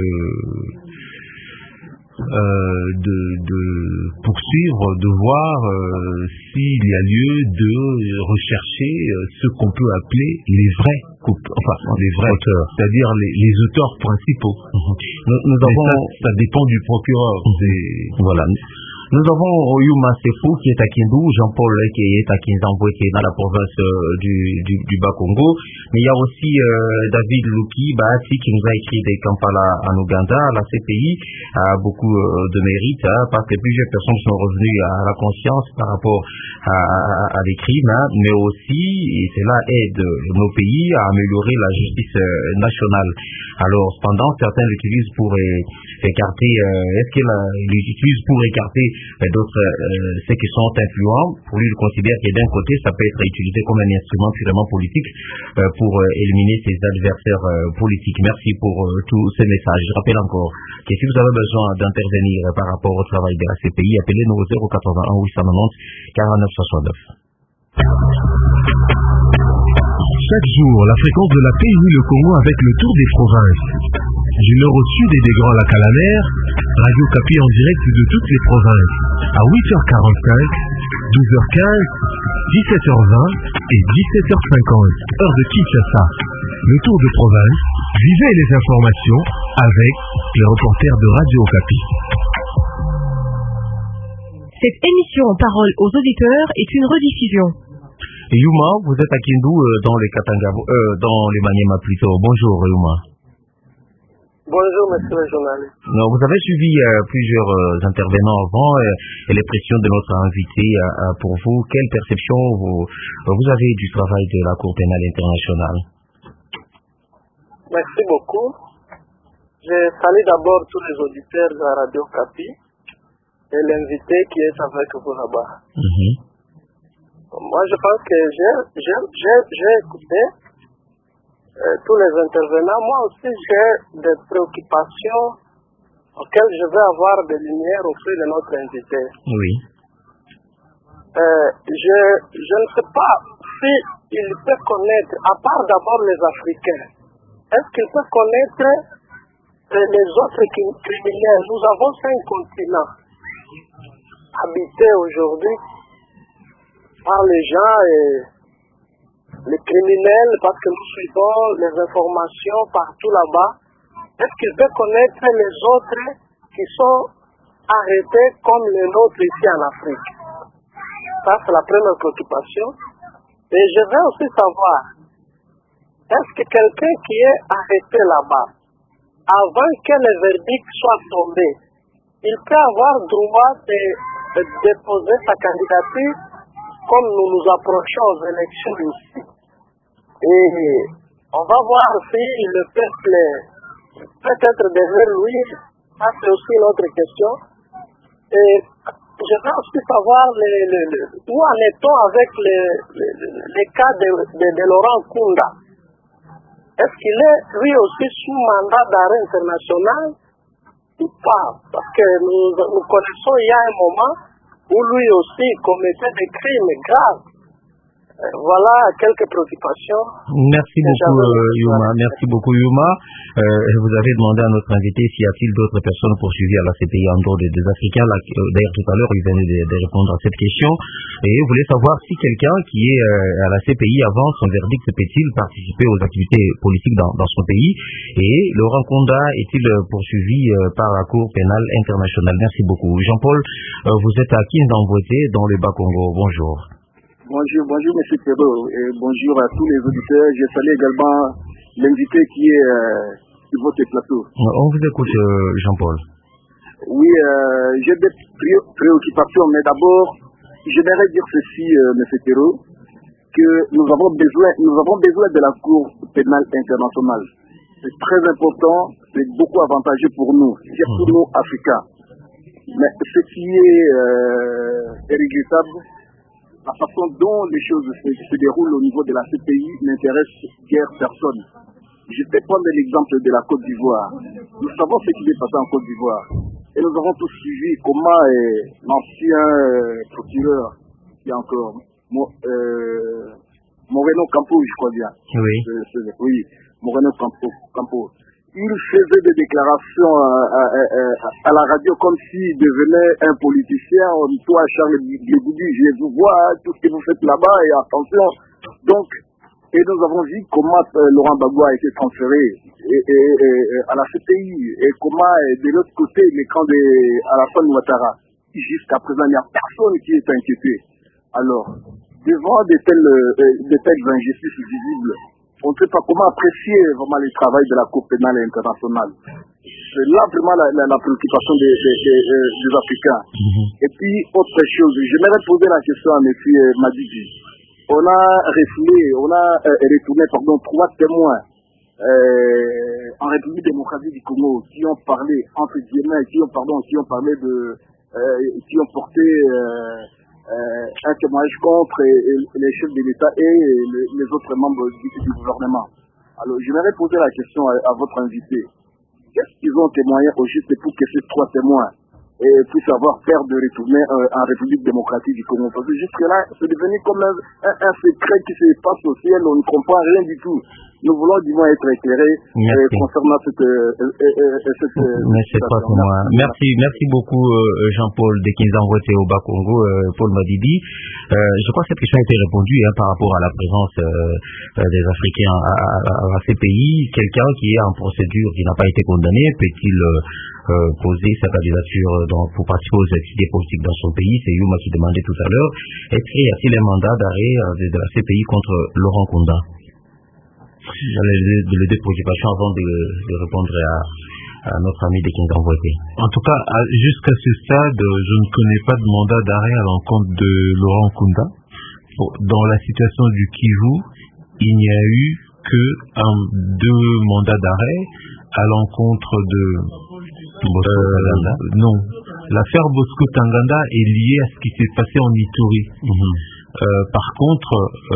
Euh, de, de poursuivre, de voir euh, s'il y a lieu de rechercher euh, ce qu'on peut appeler les vrais coupables, enfin les vrais auteurs, c'est-à-dire les, les auteurs principaux. Mm-hmm. Nous, nous avons, ça, ça dépend du procureur. Mm-hmm. Voilà. Nous avons Yuma Sefou qui est à Kindu, Jean-Paul qui est à Kinzambwe qui est dans la province euh, du, du, du Bas-Congo. Mais il y a aussi euh, David Luki Bahati qui nous a écrit des Kampala en Ouganda. La C P I a beaucoup euh, de mérite hein, parce que plusieurs personnes sont revenues à la conscience par rapport à, à, à des crimes, hein, mais aussi, et cela aide nos pays à améliorer la justice euh, nationale. Alors, cependant, certains l'utilisent pour euh, écarter, euh, est-ce qu'ils l'utilisent pour écarter d'autres, euh, ceux qui sont influents? Pour lui, il considère que d'un côté, ça peut être utilisé comme un instrument purement politique euh, pour euh, éliminer ses adversaires euh, politiques. Merci pour euh, tous ces messages. Je rappelle encore que si vous avez besoin d'intervenir euh, par rapport au travail de la C P I, appelez-nous au zéro quatre-vingt-un huit cent quatre-vingt-dix quarante-neuf soixante-neuf. Chaque jour, la fréquence de la paix unit le Congo avec le tour des provinces. Du nord au sud et des Grands Lacs à la mer, Radio Kapi en direct de toutes les provinces. À huit heures quarante-cinq, douze heures quinze, dix-sept heures vingt et dix-sept heures cinquante, heure de Kinshasa. Le tour de province, vivez les informations avec les reporters de Radio Kapi. Cette émission Parole aux auditeurs est une rediffusion. Et Yuma, vous êtes à Kindu euh, dans les Katanga, euh, dans les Maniema plutôt. Bonjour Yuma. Bonjour monsieur le journaliste. Non, vous avez suivi euh, plusieurs euh, intervenants avant euh, et les pressions de notre invité. Euh, pour vous, quelle perception vous, vous avez du travail de la Cour pénale internationale? Merci beaucoup. Je salue d'abord tous les auditeurs de la Radio Kapi et l'invité qui est avec vous là-bas. Mm-hmm. Moi, je pense que j'ai, j'ai, j'ai, j'ai écouté euh, tous les intervenants. Moi aussi, j'ai des préoccupations auxquelles je vais avoir des lumières au fil de notre invité. Oui. Euh, je, je ne sais pas si il peut connaître, à part d'abord les Africains, est-ce qu'il peut connaître les autres criminels. Nous avons cinq continents habités aujourd'hui par les gens et les criminels, parce que nous suivons les informations partout là-bas. Est-ce qu'ils veulent connaître les autres qui sont arrêtés comme les nôtres ici en Afrique? Ça, c'est la première préoccupation. Et je veux aussi savoir, est-ce que quelqu'un qui est arrêté là-bas, avant que le verdict soit tombé, il peut avoir droit de, de déposer sa candidature comme nous nous approchons aux élections ici? Et on va voir si le peuple peut être derrière lui. Ça, c'est aussi une autre question. Et je veux aussi savoir les, les, les, où en est-on avec les, les, les cas de, de, de Laurent Nkunda. Est-ce qu'il est lui aussi sous mandat d'arrêt international ou pas? Parce que nous, nous connaissons il y a un moment où lui aussi commettait des crimes graves. Voilà quelques préoccupations. Merci beaucoup euh, Yuma. Merci beaucoup Yuma. Euh, vous avez demandé à notre invité s'il y a-t-il d'autres personnes poursuivies à la C P I en dehors des, des Africains. Là, d'ailleurs tout à l'heure il venait de, de répondre à cette question et vous voulez savoir si quelqu'un qui est euh, à la C P I avant son verdict peut-il participer aux activités politiques dans, dans son pays, et Laurent Nkunda est-il poursuivi euh, par la Cour pénale internationale? Merci beaucoup. Jean-Paul, euh, vous êtes à Kinzambwete dans le Bas-Congo. Bonjour. Bonjour, bonjour M. Pedro, et bonjour à tous les auditeurs. Je salue également l'invité qui est euh, sur votre plateau. On vous écoute, euh, Jean-Paul. Oui, euh, j'ai des pré- préoccupations, mais d'abord, j'aimerais dire ceci, euh, M. Pedro, que nous avons besoin, nous avons besoin de la Cour pénale internationale. C'est très important, c'est beaucoup avantageux pour nous, surtout nous, Africains. Mais ce qui est, euh, est regrettable, la façon dont les choses se, se déroulent au niveau de la C P I n'intéresse guère personne. Je vais prendre l'exemple de la Côte d'Ivoire. Nous savons ce qui est passé en Côte d'Ivoire. Et nous avons tous suivi comment euh, l'ancien euh, procureur, qui est encore, Mo, euh, Moreno Campo, je crois bien. Oui. Euh, oui, Moreno Campo. Campo. Il faisait des déclarations à, à, à, à la radio comme s'il devenait un politicien. Toi, Charles Bigoudi, je vous vois, tout ce que vous faites là-bas, et attention. Donc, et nous avons vu comment euh, Laurent Gbagbo a été transféré et, et, et, à la C P I, et comment de l'autre côté, les camps de Alassane Ouattara. Jusqu'à présent, il n'y a personne qui est inquiété. Alors, devant de telles, euh, de telles injustices visibles, on ne sait pas comment apprécier vraiment le travail de la Cour pénale internationale. C'est là vraiment la, la, la préoccupation des, des, des, des Africains. Mm-hmm. Et puis, autre chose, j'aimerais poser la question à M. Madidi. On a refoulé, on a euh, retourné, pardon, trois témoins euh, en République démocratique du Congo qui ont parlé, entre guillemets, qui ont, pardon, qui ont parlé de, euh, qui ont porté euh, Euh, un témoignage contre et, et, les chefs de l'État et les, les autres membres du, du gouvernement. Alors, je vais poser la question à, à votre invité. Qu'est-ce qu'ils ont témoigné au juste pour que ces trois témoins et puissent avoir peur de retourner euh, en République démocratique du Congo? Parce que jusque-là, c'est devenu comme un, un, un secret qui se passe au ciel, on ne comprend rien du tout. Nous voulons du moins être éclairés euh, concernant cette, euh, euh, euh, cette euh, mais c'est pas pour moi. Merci, merci beaucoup euh, Jean-Paul de Kinzambwete au Bas-Congo, euh, Paul Madidi. Euh, je crois que cette question a été répondue hein, par rapport à la présence euh, des Africains à, à, à ces pays. Quelqu'un qui est en procédure, qui n'a pas été condamné, peut-il euh, euh, poser sa candidature dans, pour participer aux activités politiques dans son pays? C'est Yuma qui demandait tout à l'heure. Est-ce qu'il y a-t-il un mandat d'arrêt de, de la C P I contre Laurent Nkunda? J'allais les deux préoccupations avant de, de répondre à, à notre ami de Kinzambwete. En tout cas, jusqu'à ce stade, je ne connais pas de mandat d'arrêt à l'encontre de Laurent Nkunda. Dans la situation du Kivu, il n'y a eu que un, deux mandats d'arrêt à l'encontre de Bosco Tanganda. Non, l'affaire Bosco Tanganda est liée à ce qui s'est passé en Ituri. Mm-hmm. Euh, par contre,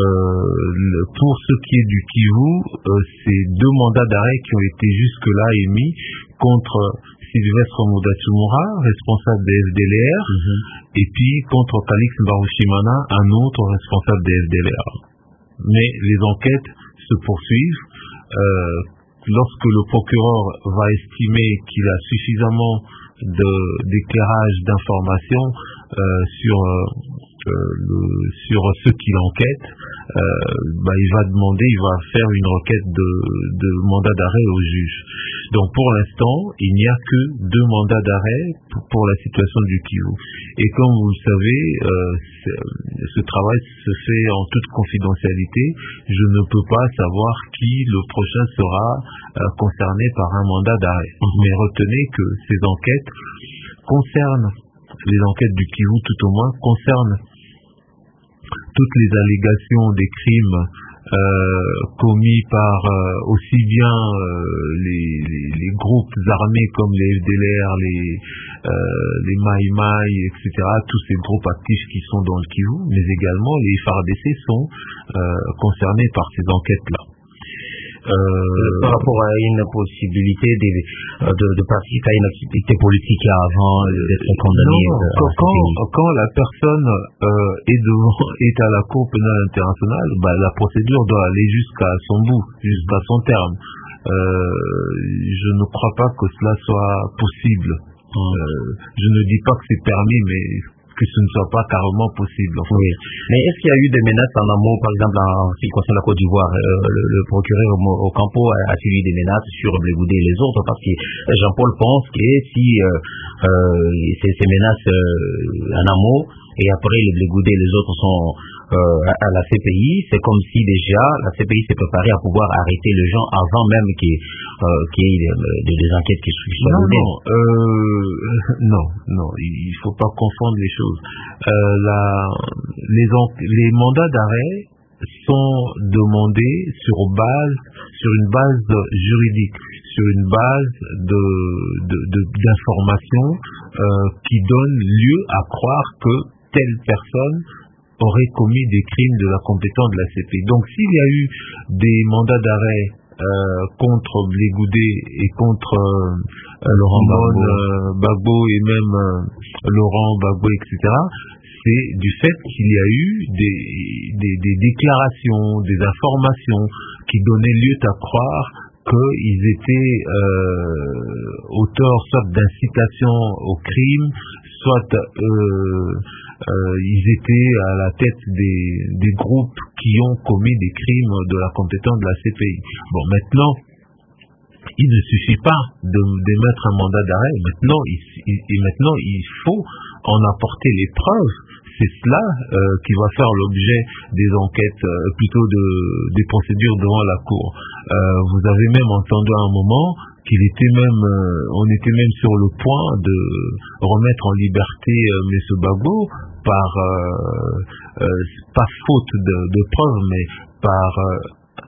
euh, pour ce qui est du Kivu, euh, c'est deux mandats d'arrêt qui ont été jusque-là émis contre Sylvestre Mudatumura, responsable des F D L R, mm-hmm. et puis contre Calix Mbarushimana, un autre responsable des F D L R. Mais les enquêtes se poursuivent. Euh, lorsque le procureur va estimer qu'il a suffisamment de d'éclairage, d'informations euh, sur euh, le, sur ceux qui l'enquêtent, euh, bah, il va demander, il va faire une requête de, de mandat d'arrêt au juge. Donc pour l'instant, il n'y a que deux mandats d'arrêt pour, pour la situation du Kivu. Et comme vous le savez, euh, ce travail se fait en toute confidentialité. Je ne peux pas savoir qui le prochain sera euh, concerné par un mandat d'arrêt. Mais retenez que ces enquêtes concernent, les enquêtes du Kivu tout au moins, concernent toutes les allégations des crimes euh, commis par euh, aussi bien euh, les, les, les groupes armés comme les F D L R, les, euh, les Mai Mai, et cetera, tous ces groupes actifs qui sont dans le Kivu, mais également les F A R D C sont euh, concernés par ces enquêtes-là. Euh, par rapport à une possibilité de, de, de participer à une activité politique avant d'être condamné. Non, quand, quand, quand la personne euh, est, devant, est à la Cour pénale internationale, bah, la procédure doit aller jusqu'à son bout, jusqu'à son terme. Euh, je ne crois pas que cela soit possible. Hum. Euh, je ne dis pas que c'est permis, mais que ce ne soit pas carrément possible. Enfin. Oui. Mais est-ce qu'il y a eu des menaces en amont, par exemple en ce qui concerne la Côte d'Ivoire? euh, le, le procureur Ocampo a, a suivi des menaces sur Blé Goudé et les autres, parce que Jean-Paul pense que si euh, euh, ces, ces menaces euh, en amont et après les Blé Goudé et les autres sont euh, à, à la C P I, c'est comme si déjà la C P I s'est préparée à pouvoir arrêter les gens avant même qu'il euh, qu y ait des, des enquêtes qui soient non, non, euh, non, non, il faut pas confondre les choses. Euh, la, les, les mandats d'arrêt sont demandés sur base, sur une base juridique, sur une base de, de, de, d'informations euh, qui donnent lieu à croire que telle personne aurait commis des crimes de la compétence de la C P I. Donc s'il y a eu des mandats d'arrêt euh, contre Blé Goudé et contre euh, Laurent Gbagbo. Euh, Gbagbo et même euh, Laurent Gbagbo, et cetera, c'est du fait qu'il y a eu des, des, des déclarations, des informations qui donnaient lieu à croire qu'ils étaient euh, auteurs soit d'incitation au crime, soit euh, euh, ils étaient à la tête des, des groupes qui ont commis des crimes de la compétence de la C P I. Bon, maintenant, il ne suffit pas de d'émettre un mandat d'arrêt. Maintenant, il, il, maintenant, il faut en apporter les preuves. C'est cela euh, qui va faire l'objet des enquêtes, euh, plutôt de, des procédures devant la Cour. Euh, vous avez même entendu à un moment qu'il était même, euh, on était même sur le point de remettre en liberté euh, M. Gbagbo par, euh, euh, pas faute de, de preuves, mais par euh,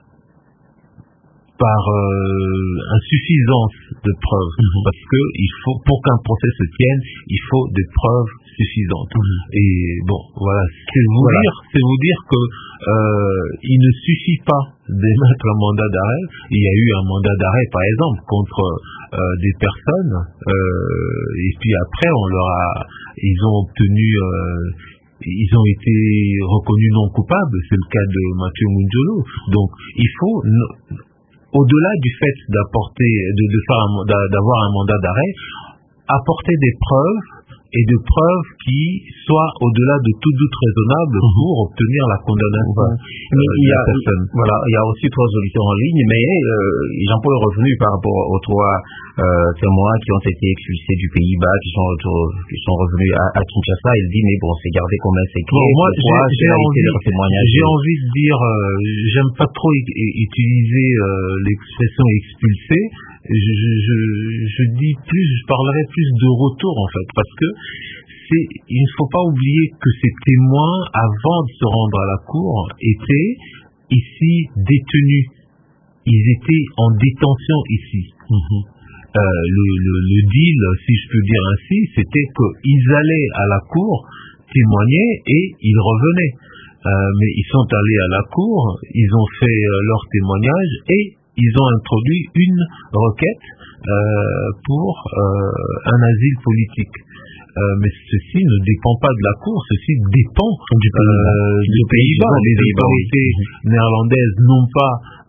par euh, insuffisance de preuves, mmh. parce que il faut, pour qu'un procès se tienne, il faut des preuves suffisantes. Mmh. Et bon, voilà, c'est vous voilà. dire, c'est vous dire que euh, il ne suffit pas d'émettre un mandat d'arrêt. Il y a eu un mandat d'arrêt, par exemple, contre euh, des personnes, euh, et puis après, on leur a, ils ont obtenu. Euh, ils ont été reconnus non coupables. C'est le cas de Mathieu Munjolo. Donc, il faut au-delà du fait d'apporter, de, de faire un, d'avoir un mandat d'arrêt, apporter des preuves et des preuves qui soient au-delà de tout doute raisonnable mmh. pour obtenir la condamnation voilà. euh, il y a, de la personne. Voilà, il y a aussi trois auditeurs en ligne, mais euh, Jean-Paul est revenu par rapport aux trois euh, témoins qui ont été expulsés du Pays-Bas, qui sont, qui sont revenus à, à Kinshasa. Il dit, mais bon, c'est gardé comme un secret. Bon, moi, j'ai, j'ai, envie, j'ai envie de dire, euh, j'aime pas trop y, y, utiliser euh, l'expression expulsé. Je, je, je, je dis plus, je parlerai plus de retour en fait, parce que c'est, il ne faut pas oublier que ces témoins, avant de se rendre à la cour, étaient ici détenus. Ils étaient en détention ici. Mm-hmm. Euh, le, le, le deal, si je peux dire ainsi, c'était qu'ils allaient à la cour témoigner et ils revenaient. Euh, mais ils sont allés à la cour, ils ont fait euh, leur témoignage et ils ont introduit une requête euh, pour euh, un asile politique. Euh, mais ceci ne dépend pas de la Cour, ceci dépend du, euh, du Pays-Bas. Les autorités néerlandaises n'ont pas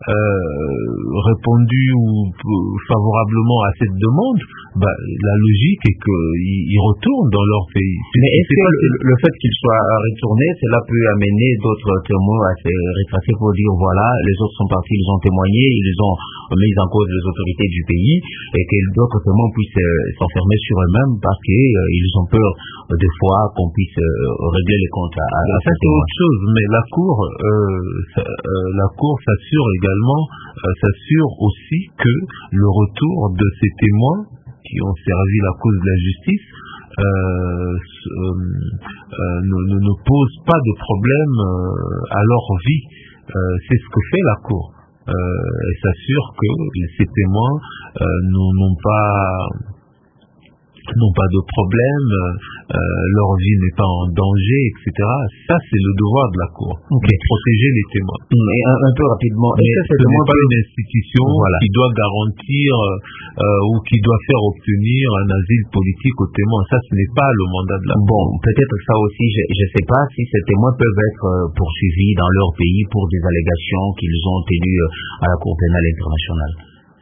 euh, répondu ou favorablement à cette demande, bah, la logique est qu'ils ils retournent dans leur pays. Mais est-ce que le, le fait qu'ils soient retournés, cela peut amener d'autres témoins à se rétracer pour dire voilà, les autres sont partis, ils ont témoigné, ils ont mis en cause les autorités du pays, et que d'autres témoins puissent euh, s'enfermer sur eux-mêmes parce qu'ils euh, ont peur euh, des fois qu'on puisse euh, régler les comptes à, à, à ça c'est autre chose, mais la Cour, euh, ça, euh, la Cour s'assure également, euh, s'assure aussi que le retour de ces témoins qui ont servi la cause de la justice euh, euh, euh, ne, ne, ne pose pas de problème euh, à leur vie. Euh, c'est ce que fait la Cour. Euh, elle s'assure que ces témoins euh, n'ont pas n'ont pas de problème, euh, leur vie n'est pas en danger, et cetera. Ça, c'est le devoir de la Cour, okay. de protéger les témoins. Et un, un peu rapidement, mais ça, ce n'est pas une institution voilà. qui doit garantir euh, ou qui doit faire obtenir un asile politique aux témoins. Ça, ce n'est pas le mandat de la Cour. Bon, peut-être ça aussi, je ne sais pas si ces témoins peuvent être poursuivis dans leur pays pour des allégations qu'ils ont tenues à la Cour pénale internationale.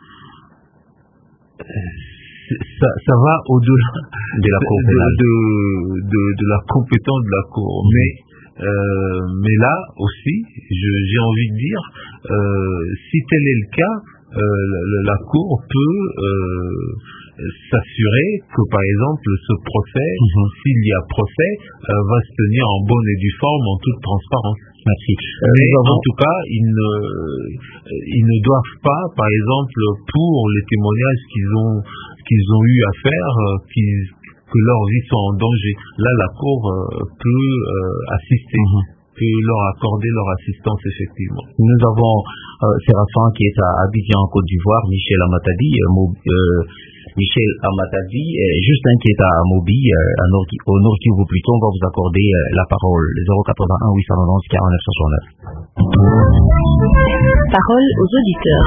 Euh, Ça, ça va au-delà de la, cour de, de, de, de la compétence de la Cour. Mmh. Mais, euh, mais là aussi, je, j'ai envie de dire, euh, si tel est le cas, euh, la, la Cour peut euh, s'assurer que, par exemple, ce procès, mmh. s'il y a procès, euh, va se tenir en bonne et due forme, en toute transparence. Merci. Mais euh, en tout cas, ils ne, ils ne doivent pas, par exemple, pour les témoignages qu'ils ont, qu'ils ont eu à faire, qu'ils, que leurs vies sont en danger. Là, la Cour euh, peut euh, assister, mm-hmm. peut leur accorder leur assistance, effectivement. Nous avons euh, Séraphin qui est à Abidjan, en Côte d'Ivoire, Michel Amatadi, euh, Michel Amatadi, euh, Justin qui est à Mobi, euh, à Nord, au Nord Kivu plutôt. On va vous accorder euh, la parole. zéro quatre-vingt-un huit cent quatre-vingt-onze quarante-neuf soixante-neuf. Parole aux auditeurs.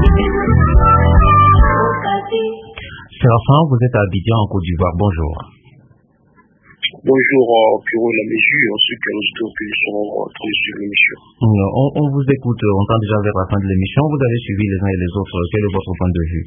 Séraphin, vous êtes à Abidjan, en Côte d'Ivoire. Bonjour. Bonjour, Pierrot Laméju, ainsi que nos auditeurs qui sont entrés sur l'émission. On, on vous écoute, on tend déjà vers la fin de l'émission. Vous avez suivi les uns et les autres. Quel est votre point de vue?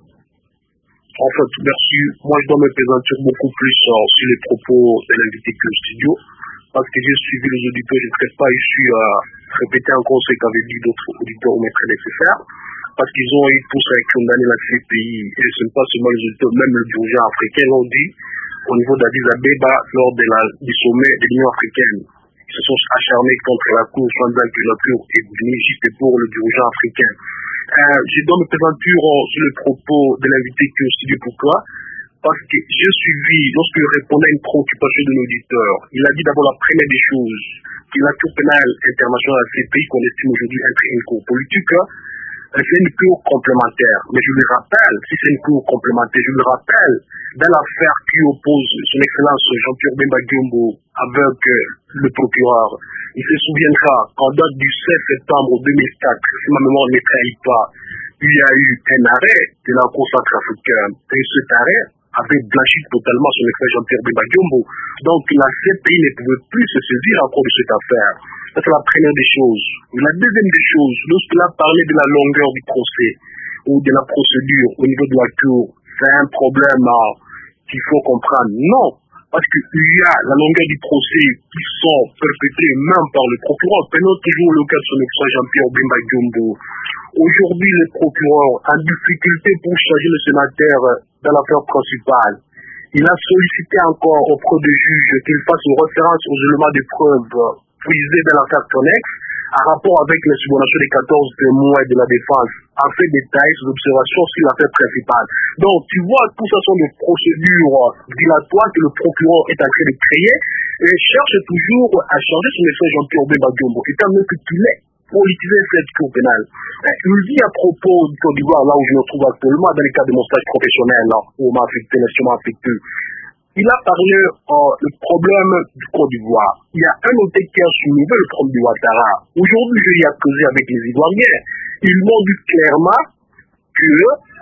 En fait, merci. Moi, je dois me présenter beaucoup plus euh, sur les propos de l'invité que le studio, parce que j'ai suivi les auditeurs. Je ne serais pas ici à répéter encore ce qu'avaient dit d'autres auditeurs ou mes prédécesseurs, parce qu'ils ont eu tous à condamner la C P I, et ce n'est pas seulement les auditeurs, même le dirigeant africain l'ont dit, au niveau d'Addis Abeba, lors de la, du sommet de l'Union africaine. Ils se sont acharnés contre la Cour, sans dire que la Cour est venue juste pour le dirigeant africain. Euh, je dois me présenter sur le propos de l'invité qui est au studio. Pourquoi? Parce que j'ai suivi, lorsque je répondais à une préoccupation de l'auditeur, il a dit d'abord la première des choses, que la Cour pénale internationale, C P I, qu'on estime aujourd'hui être une cour politique, c'est une cour complémentaire. Mais je le rappelle, si c'est une cour complémentaire, je le rappelle, dans l'affaire qui oppose son excellence Jean-Pierre Bemba Diombo avec le procureur, il se souviendra qu'en date du seize septembre deux mille quatre, si ma mémoire ne trahit pas, il y a eu un arrêt de la Cour centrafricaine. Et cet arrêt avait blanchi totalement son excellence Jean-Pierre Bemba Diombo. Donc la C P I ne pouvait plus se saisir encore de cette affaire. Ça, c'est la première des choses. Et la deuxième des choses, lorsqu'il a parlé de la longueur du procès ou de la procédure au niveau de la Cour, c'est un problème euh, qu'il faut comprendre. Non, parce qu'il y a la longueur du procès qui sont perpétrés même par le procureur. Prenons toujours le cas de son excellence Jean-Pierre Bemba Diombo. Aujourd'hui, le procureur a difficulté pour charger le sénateur dans l'affaire principale. Il a sollicité encore auprès du juge qu'il fasse une référence aux éléments de preuve puisés dans l'affaire connexe en rapport avec les subordinations des quatorze témoins de la défense, a fait détailler ses observations sur l'affaire principale. Donc, tu vois, tout ça sont des procédures dilatoires que le procureur est en train de créer et cherche toujours à changer son message Jean-Pierre Bemba Diombo, étant donné que tu l'es politisé cette cour pénale. Il dit à propos du Côte d'Ivoire, là où je me trouve actuellement, dans le cadre de mon stage professionnel, là, où on m'a affecté, l'instrument affecté, il a parlé euh, le problème du Côte d'Ivoire. Il y a un autre qui a soulevé le problème du Ouattara. Aujourd'hui, je l'ai accusé avec les Ivoiriens. Ils m'ont dit clairement que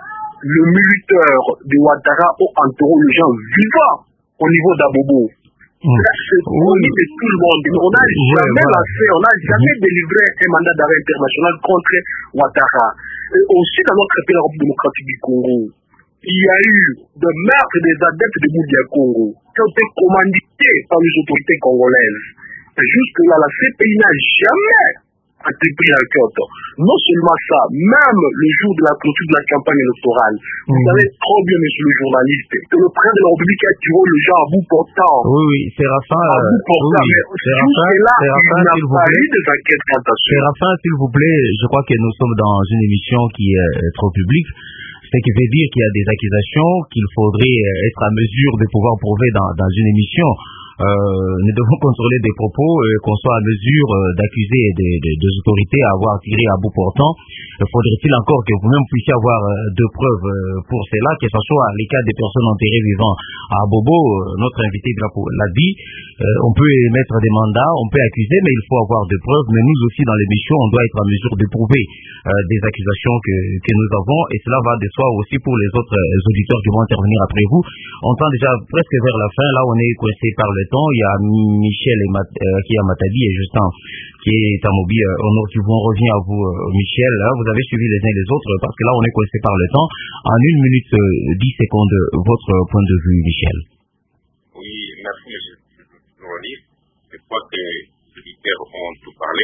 le militaire de Ouattara a entouré les gens vivants au niveau d'Abobo. Mmh. Là, c'est oui. Promis de tout le monde. On n'a oui, jamais voilà. lancé, on n'a jamais mmh. délivré un mandat d'arrêt international contre Ouattara. Et aussi dans notre pays, la République démocratique du Congo, il y a eu de meurtres des adeptes de Boudia Congo qui ont été commandités par les autorités congolaises. Et jusque-là, la C P I n'a jamais entrepris la cote. Non seulement ça, même le jour de la clôture de la campagne électorale, mmh. vous savez trop bien, monsieur le journaliste, que le président de la République a tiré le gens à bout portant. Oui, oui, Séraphin. À bout portant. Oui, mais jusque-là, il n'a pas eu des enquêtes fantastiques. Séraphin, s'il vous plaît, je crois que nous sommes dans une émission qui est trop publique. Ce qui veut dire qu'il y a des accusations qu'il faudrait être à mesure de pouvoir prouver dans, dans une émission. Euh, nous devons contrôler des propos, euh, qu'on soit à mesure euh, d'accuser des, des, des autorités à avoir tiré à bout portant. Euh, faudrait-il encore que vous-même puissiez avoir euh, de preuves euh, pour cela, que ce soit les cas des personnes enterrées vivant à Bobo, euh, notre invité l'a dit, euh, on peut émettre des mandats, on peut accuser, mais il faut avoir de preuves. Mais nous aussi, dans l'émission, on doit être à mesure de prouver euh, des accusations que, que nous avons, et cela va de soi aussi pour les autres euh, auditeurs qui vont intervenir après vous. On tend déjà presque vers la fin, là on est coincé par le temps. Il y a Michel et Mat euh, qui est à Matadi et Justin qui est à Mobi euh, au Nord Kivu. On revient à vous, euh, Michel. Hein, vous avez suivi les uns les autres parce que là on est coincé par le temps. En une minute euh, dix secondes, votre point de vue, Michel. Oui, merci, monsieur le journaliste. Je crois que les auditeurs ont tout parlé.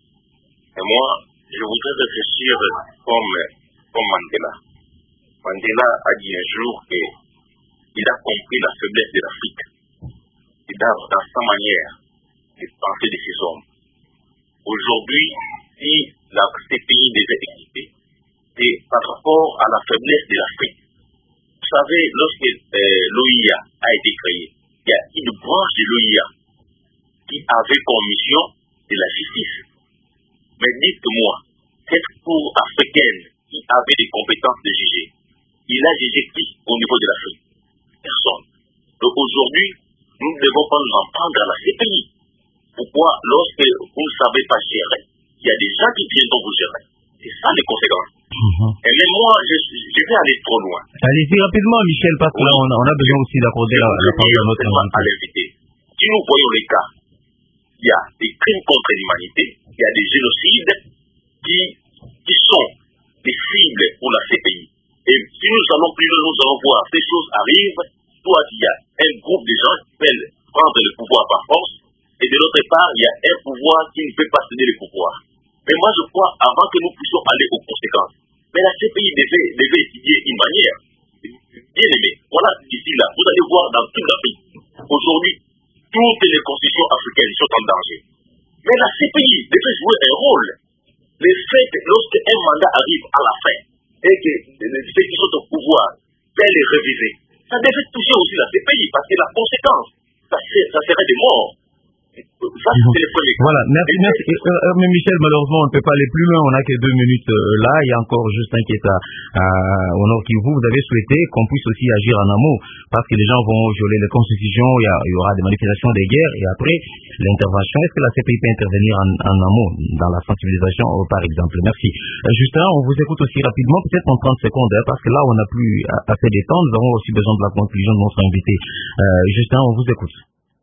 Et moi, je voudrais réfléchir comme, comme Mandela. Mandela a dit un jour qu'il a compris la faiblesse de l'Afrique. Dans, dans sa manière de penser de ces hommes. Aujourd'hui, si la C P I devait exister, c'est par rapport à la faiblesse de l'Afrique. Vous savez, lorsque euh, l'O I A a été créé, il y a une branche de l'O I A qui avait comme mission de la justice. Mais dites-moi, cette cour africaine qui avait des compétences de juger, il a jugé qui au niveau de l'Afrique? Personne. Donc aujourd'hui, nous ne devons pas nous en prendre à la C P I. Pourquoi? Lorsque vous ne savez pas gérer, il y a des gens qui viendront vous gérer. C'est ça les conséquences. Mm-hmm. Et même moi, je, je vais aller trop loin. Allez-y rapidement, Michel, parce que là, on a, on a besoin aussi d'accorder la, la parole à notre invité. Si nous voyons les cas, il y a des crimes contre l'humanité, il y a des génocides qui, qui sont des cibles pour la C P I. Et si nous allons plus loin, nous allons voir ces choses arrivent. Soit il y a un groupe de gens qui veulent prendre le pouvoir par force, et de l'autre part, il y a un pouvoir qui ne peut pas céder le pouvoir. Mais moi, je crois, avant que nous puissions aller aux conséquences, mais la C P I devait, devait étudier une manière. Bien aimé, voilà, ici, là, vous allez voir dans tout l'Afrique, aujourd'hui, toutes les constitutions africaines sont en danger. Mais la C P I devait jouer un rôle. Le fait que lorsqu'un mandat arrive à la fin, et que ceux qui sont au pouvoir veulent les réviser, ça devait toucher aussi la C P I, parce que la conséquence, ça, ça serait des morts. Ça, c'est le premier. Voilà, merci, merci. Euh, euh, mais Michel, malheureusement, on ne peut pas aller plus loin, on n'a que deux minutes euh, là, il y a encore juste un qui est à, à, au Nord Kivu. Vous avez souhaité qu'on puisse aussi agir en amont, parce que les gens vont violer les constitutions, il y, a, il y aura des manifestations, des guerres, et après, l'intervention. Est-ce que la C P I peut intervenir en, en amont, dans la sensibilisation, par exemple? Merci. Euh, Justin, on vous écoute aussi rapidement, peut-être en trente secondes, hein, parce que là, on n'a plus assez de temps, nous avons aussi besoin de la conclusion de notre invité. Euh, Justin, on vous écoute.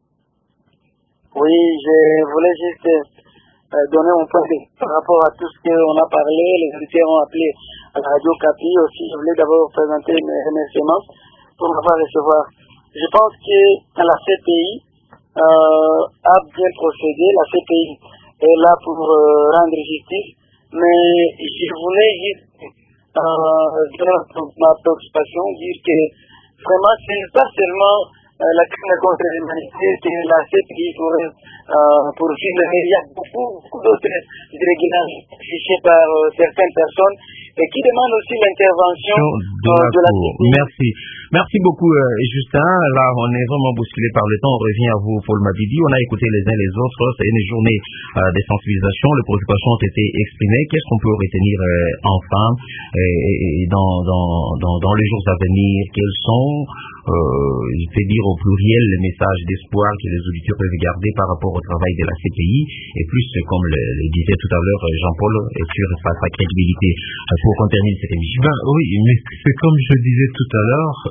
Oui, je voulais juste euh, donner mon point de vue par rapport à tout ce qu'on a parlé. Les auditeurs ont appelé à la radio Capi aussi. Je voulais d'abord présenter mes remerciements pour m'avoir recevoir. Je pense que la C P I euh, a bien procédé. La C P I est là pour euh, rendre justice. Mais je voulais juste euh, donner ma préoccupation, dire que vraiment, ce n'est pas seulement Euh, la crime contre l'humanité que la C P I pourrait euh, poursuivre, mais il y a beaucoup, beaucoup d'autres irrégularités affichées par euh, certaines personnes et qui demandent aussi l'intervention de, euh, de la C P I. Merci. Merci beaucoup, euh, Justin. Là, on est vraiment bousculé par le temps. On revient à vous, Paul Mabidi. On a écouté les uns les autres. C'est une journée euh, de sensibilisation. Les préoccupations ont été exprimées. Qu'est-ce qu'on peut retenir euh, enfin et, et dans, dans, dans, dans les jours à venir? Quels sont, euh, je vais dire au pluriel, les messages d'espoir que les auditeurs peuvent garder par rapport au travail de la C P I et plus, comme le, le disait tout à l'heure Jean-Paul, sur sa, sa crédibilité pour qu'on termine cette émission? Ben oui, mais c'est comme je disais tout à l'heure,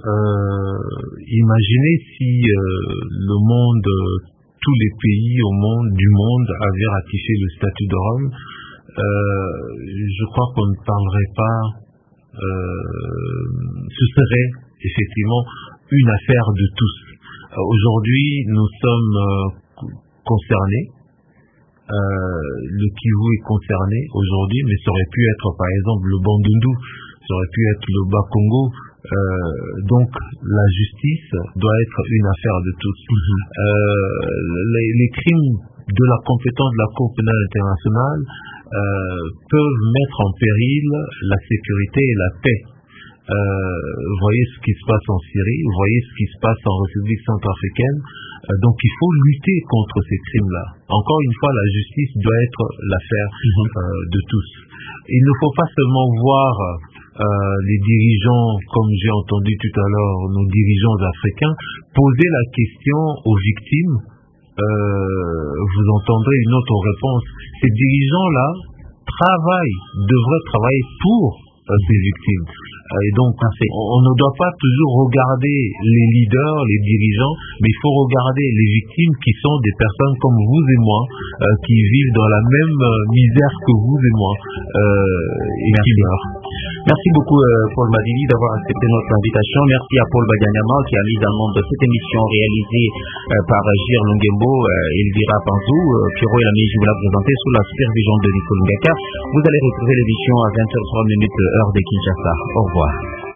euh, imaginez si euh, le monde, tous les pays au monde, du monde avaient ratifié le statut de Rome, euh, je crois qu'on ne parlerait pas, euh, ce serait effectivement une affaire de tous. Euh, aujourd'hui, nous sommes euh, concernés. Euh, le Kivu est concerné aujourd'hui, mais ça aurait pu être par exemple le Bandundu, ça aurait pu être le Bas-Congo. Euh, donc la justice doit être une affaire de tous. Mm-hmm. euh, les, les crimes de la compétence de la Cour pénale internationale euh, peuvent mettre en péril la sécurité et la paix. Euh, vous voyez ce qui se passe en Syrie, vous voyez ce qui se passe en République centrafricaine. Euh, donc il faut lutter contre ces crimes-là. Encore une fois, la justice doit être l'affaire mm-hmm. euh, de tous. Il ne faut pas seulement voir euh, les dirigeants, comme j'ai entendu tout à l'heure, nos dirigeants africains, poser la question aux victimes. Euh, vous entendrez une autre réponse. Ces dirigeants-là travaillent, devraient travailler pour euh, ces victimes. Et donc, on ne doit pas toujours regarder les leaders, les dirigeants, mais il faut regarder les victimes qui sont des personnes comme vous et moi, euh, qui vivent dans la même euh, misère que vous et moi, euh, et qui meurent. Merci beaucoup euh, Paul Madili d'avoir accepté notre invitation. Merci à Paul Baganyama qui a mis en nom de cette émission réalisée euh, par Gir Lungembo, euh, Elvira Panzou, euh, Pierrot et Lamy, je vous l'ai présenté sous la supervision de Nicole Ngaka. Vous allez retrouver l'émission à vingt heures trois heure de Kinshasa. Au revoir.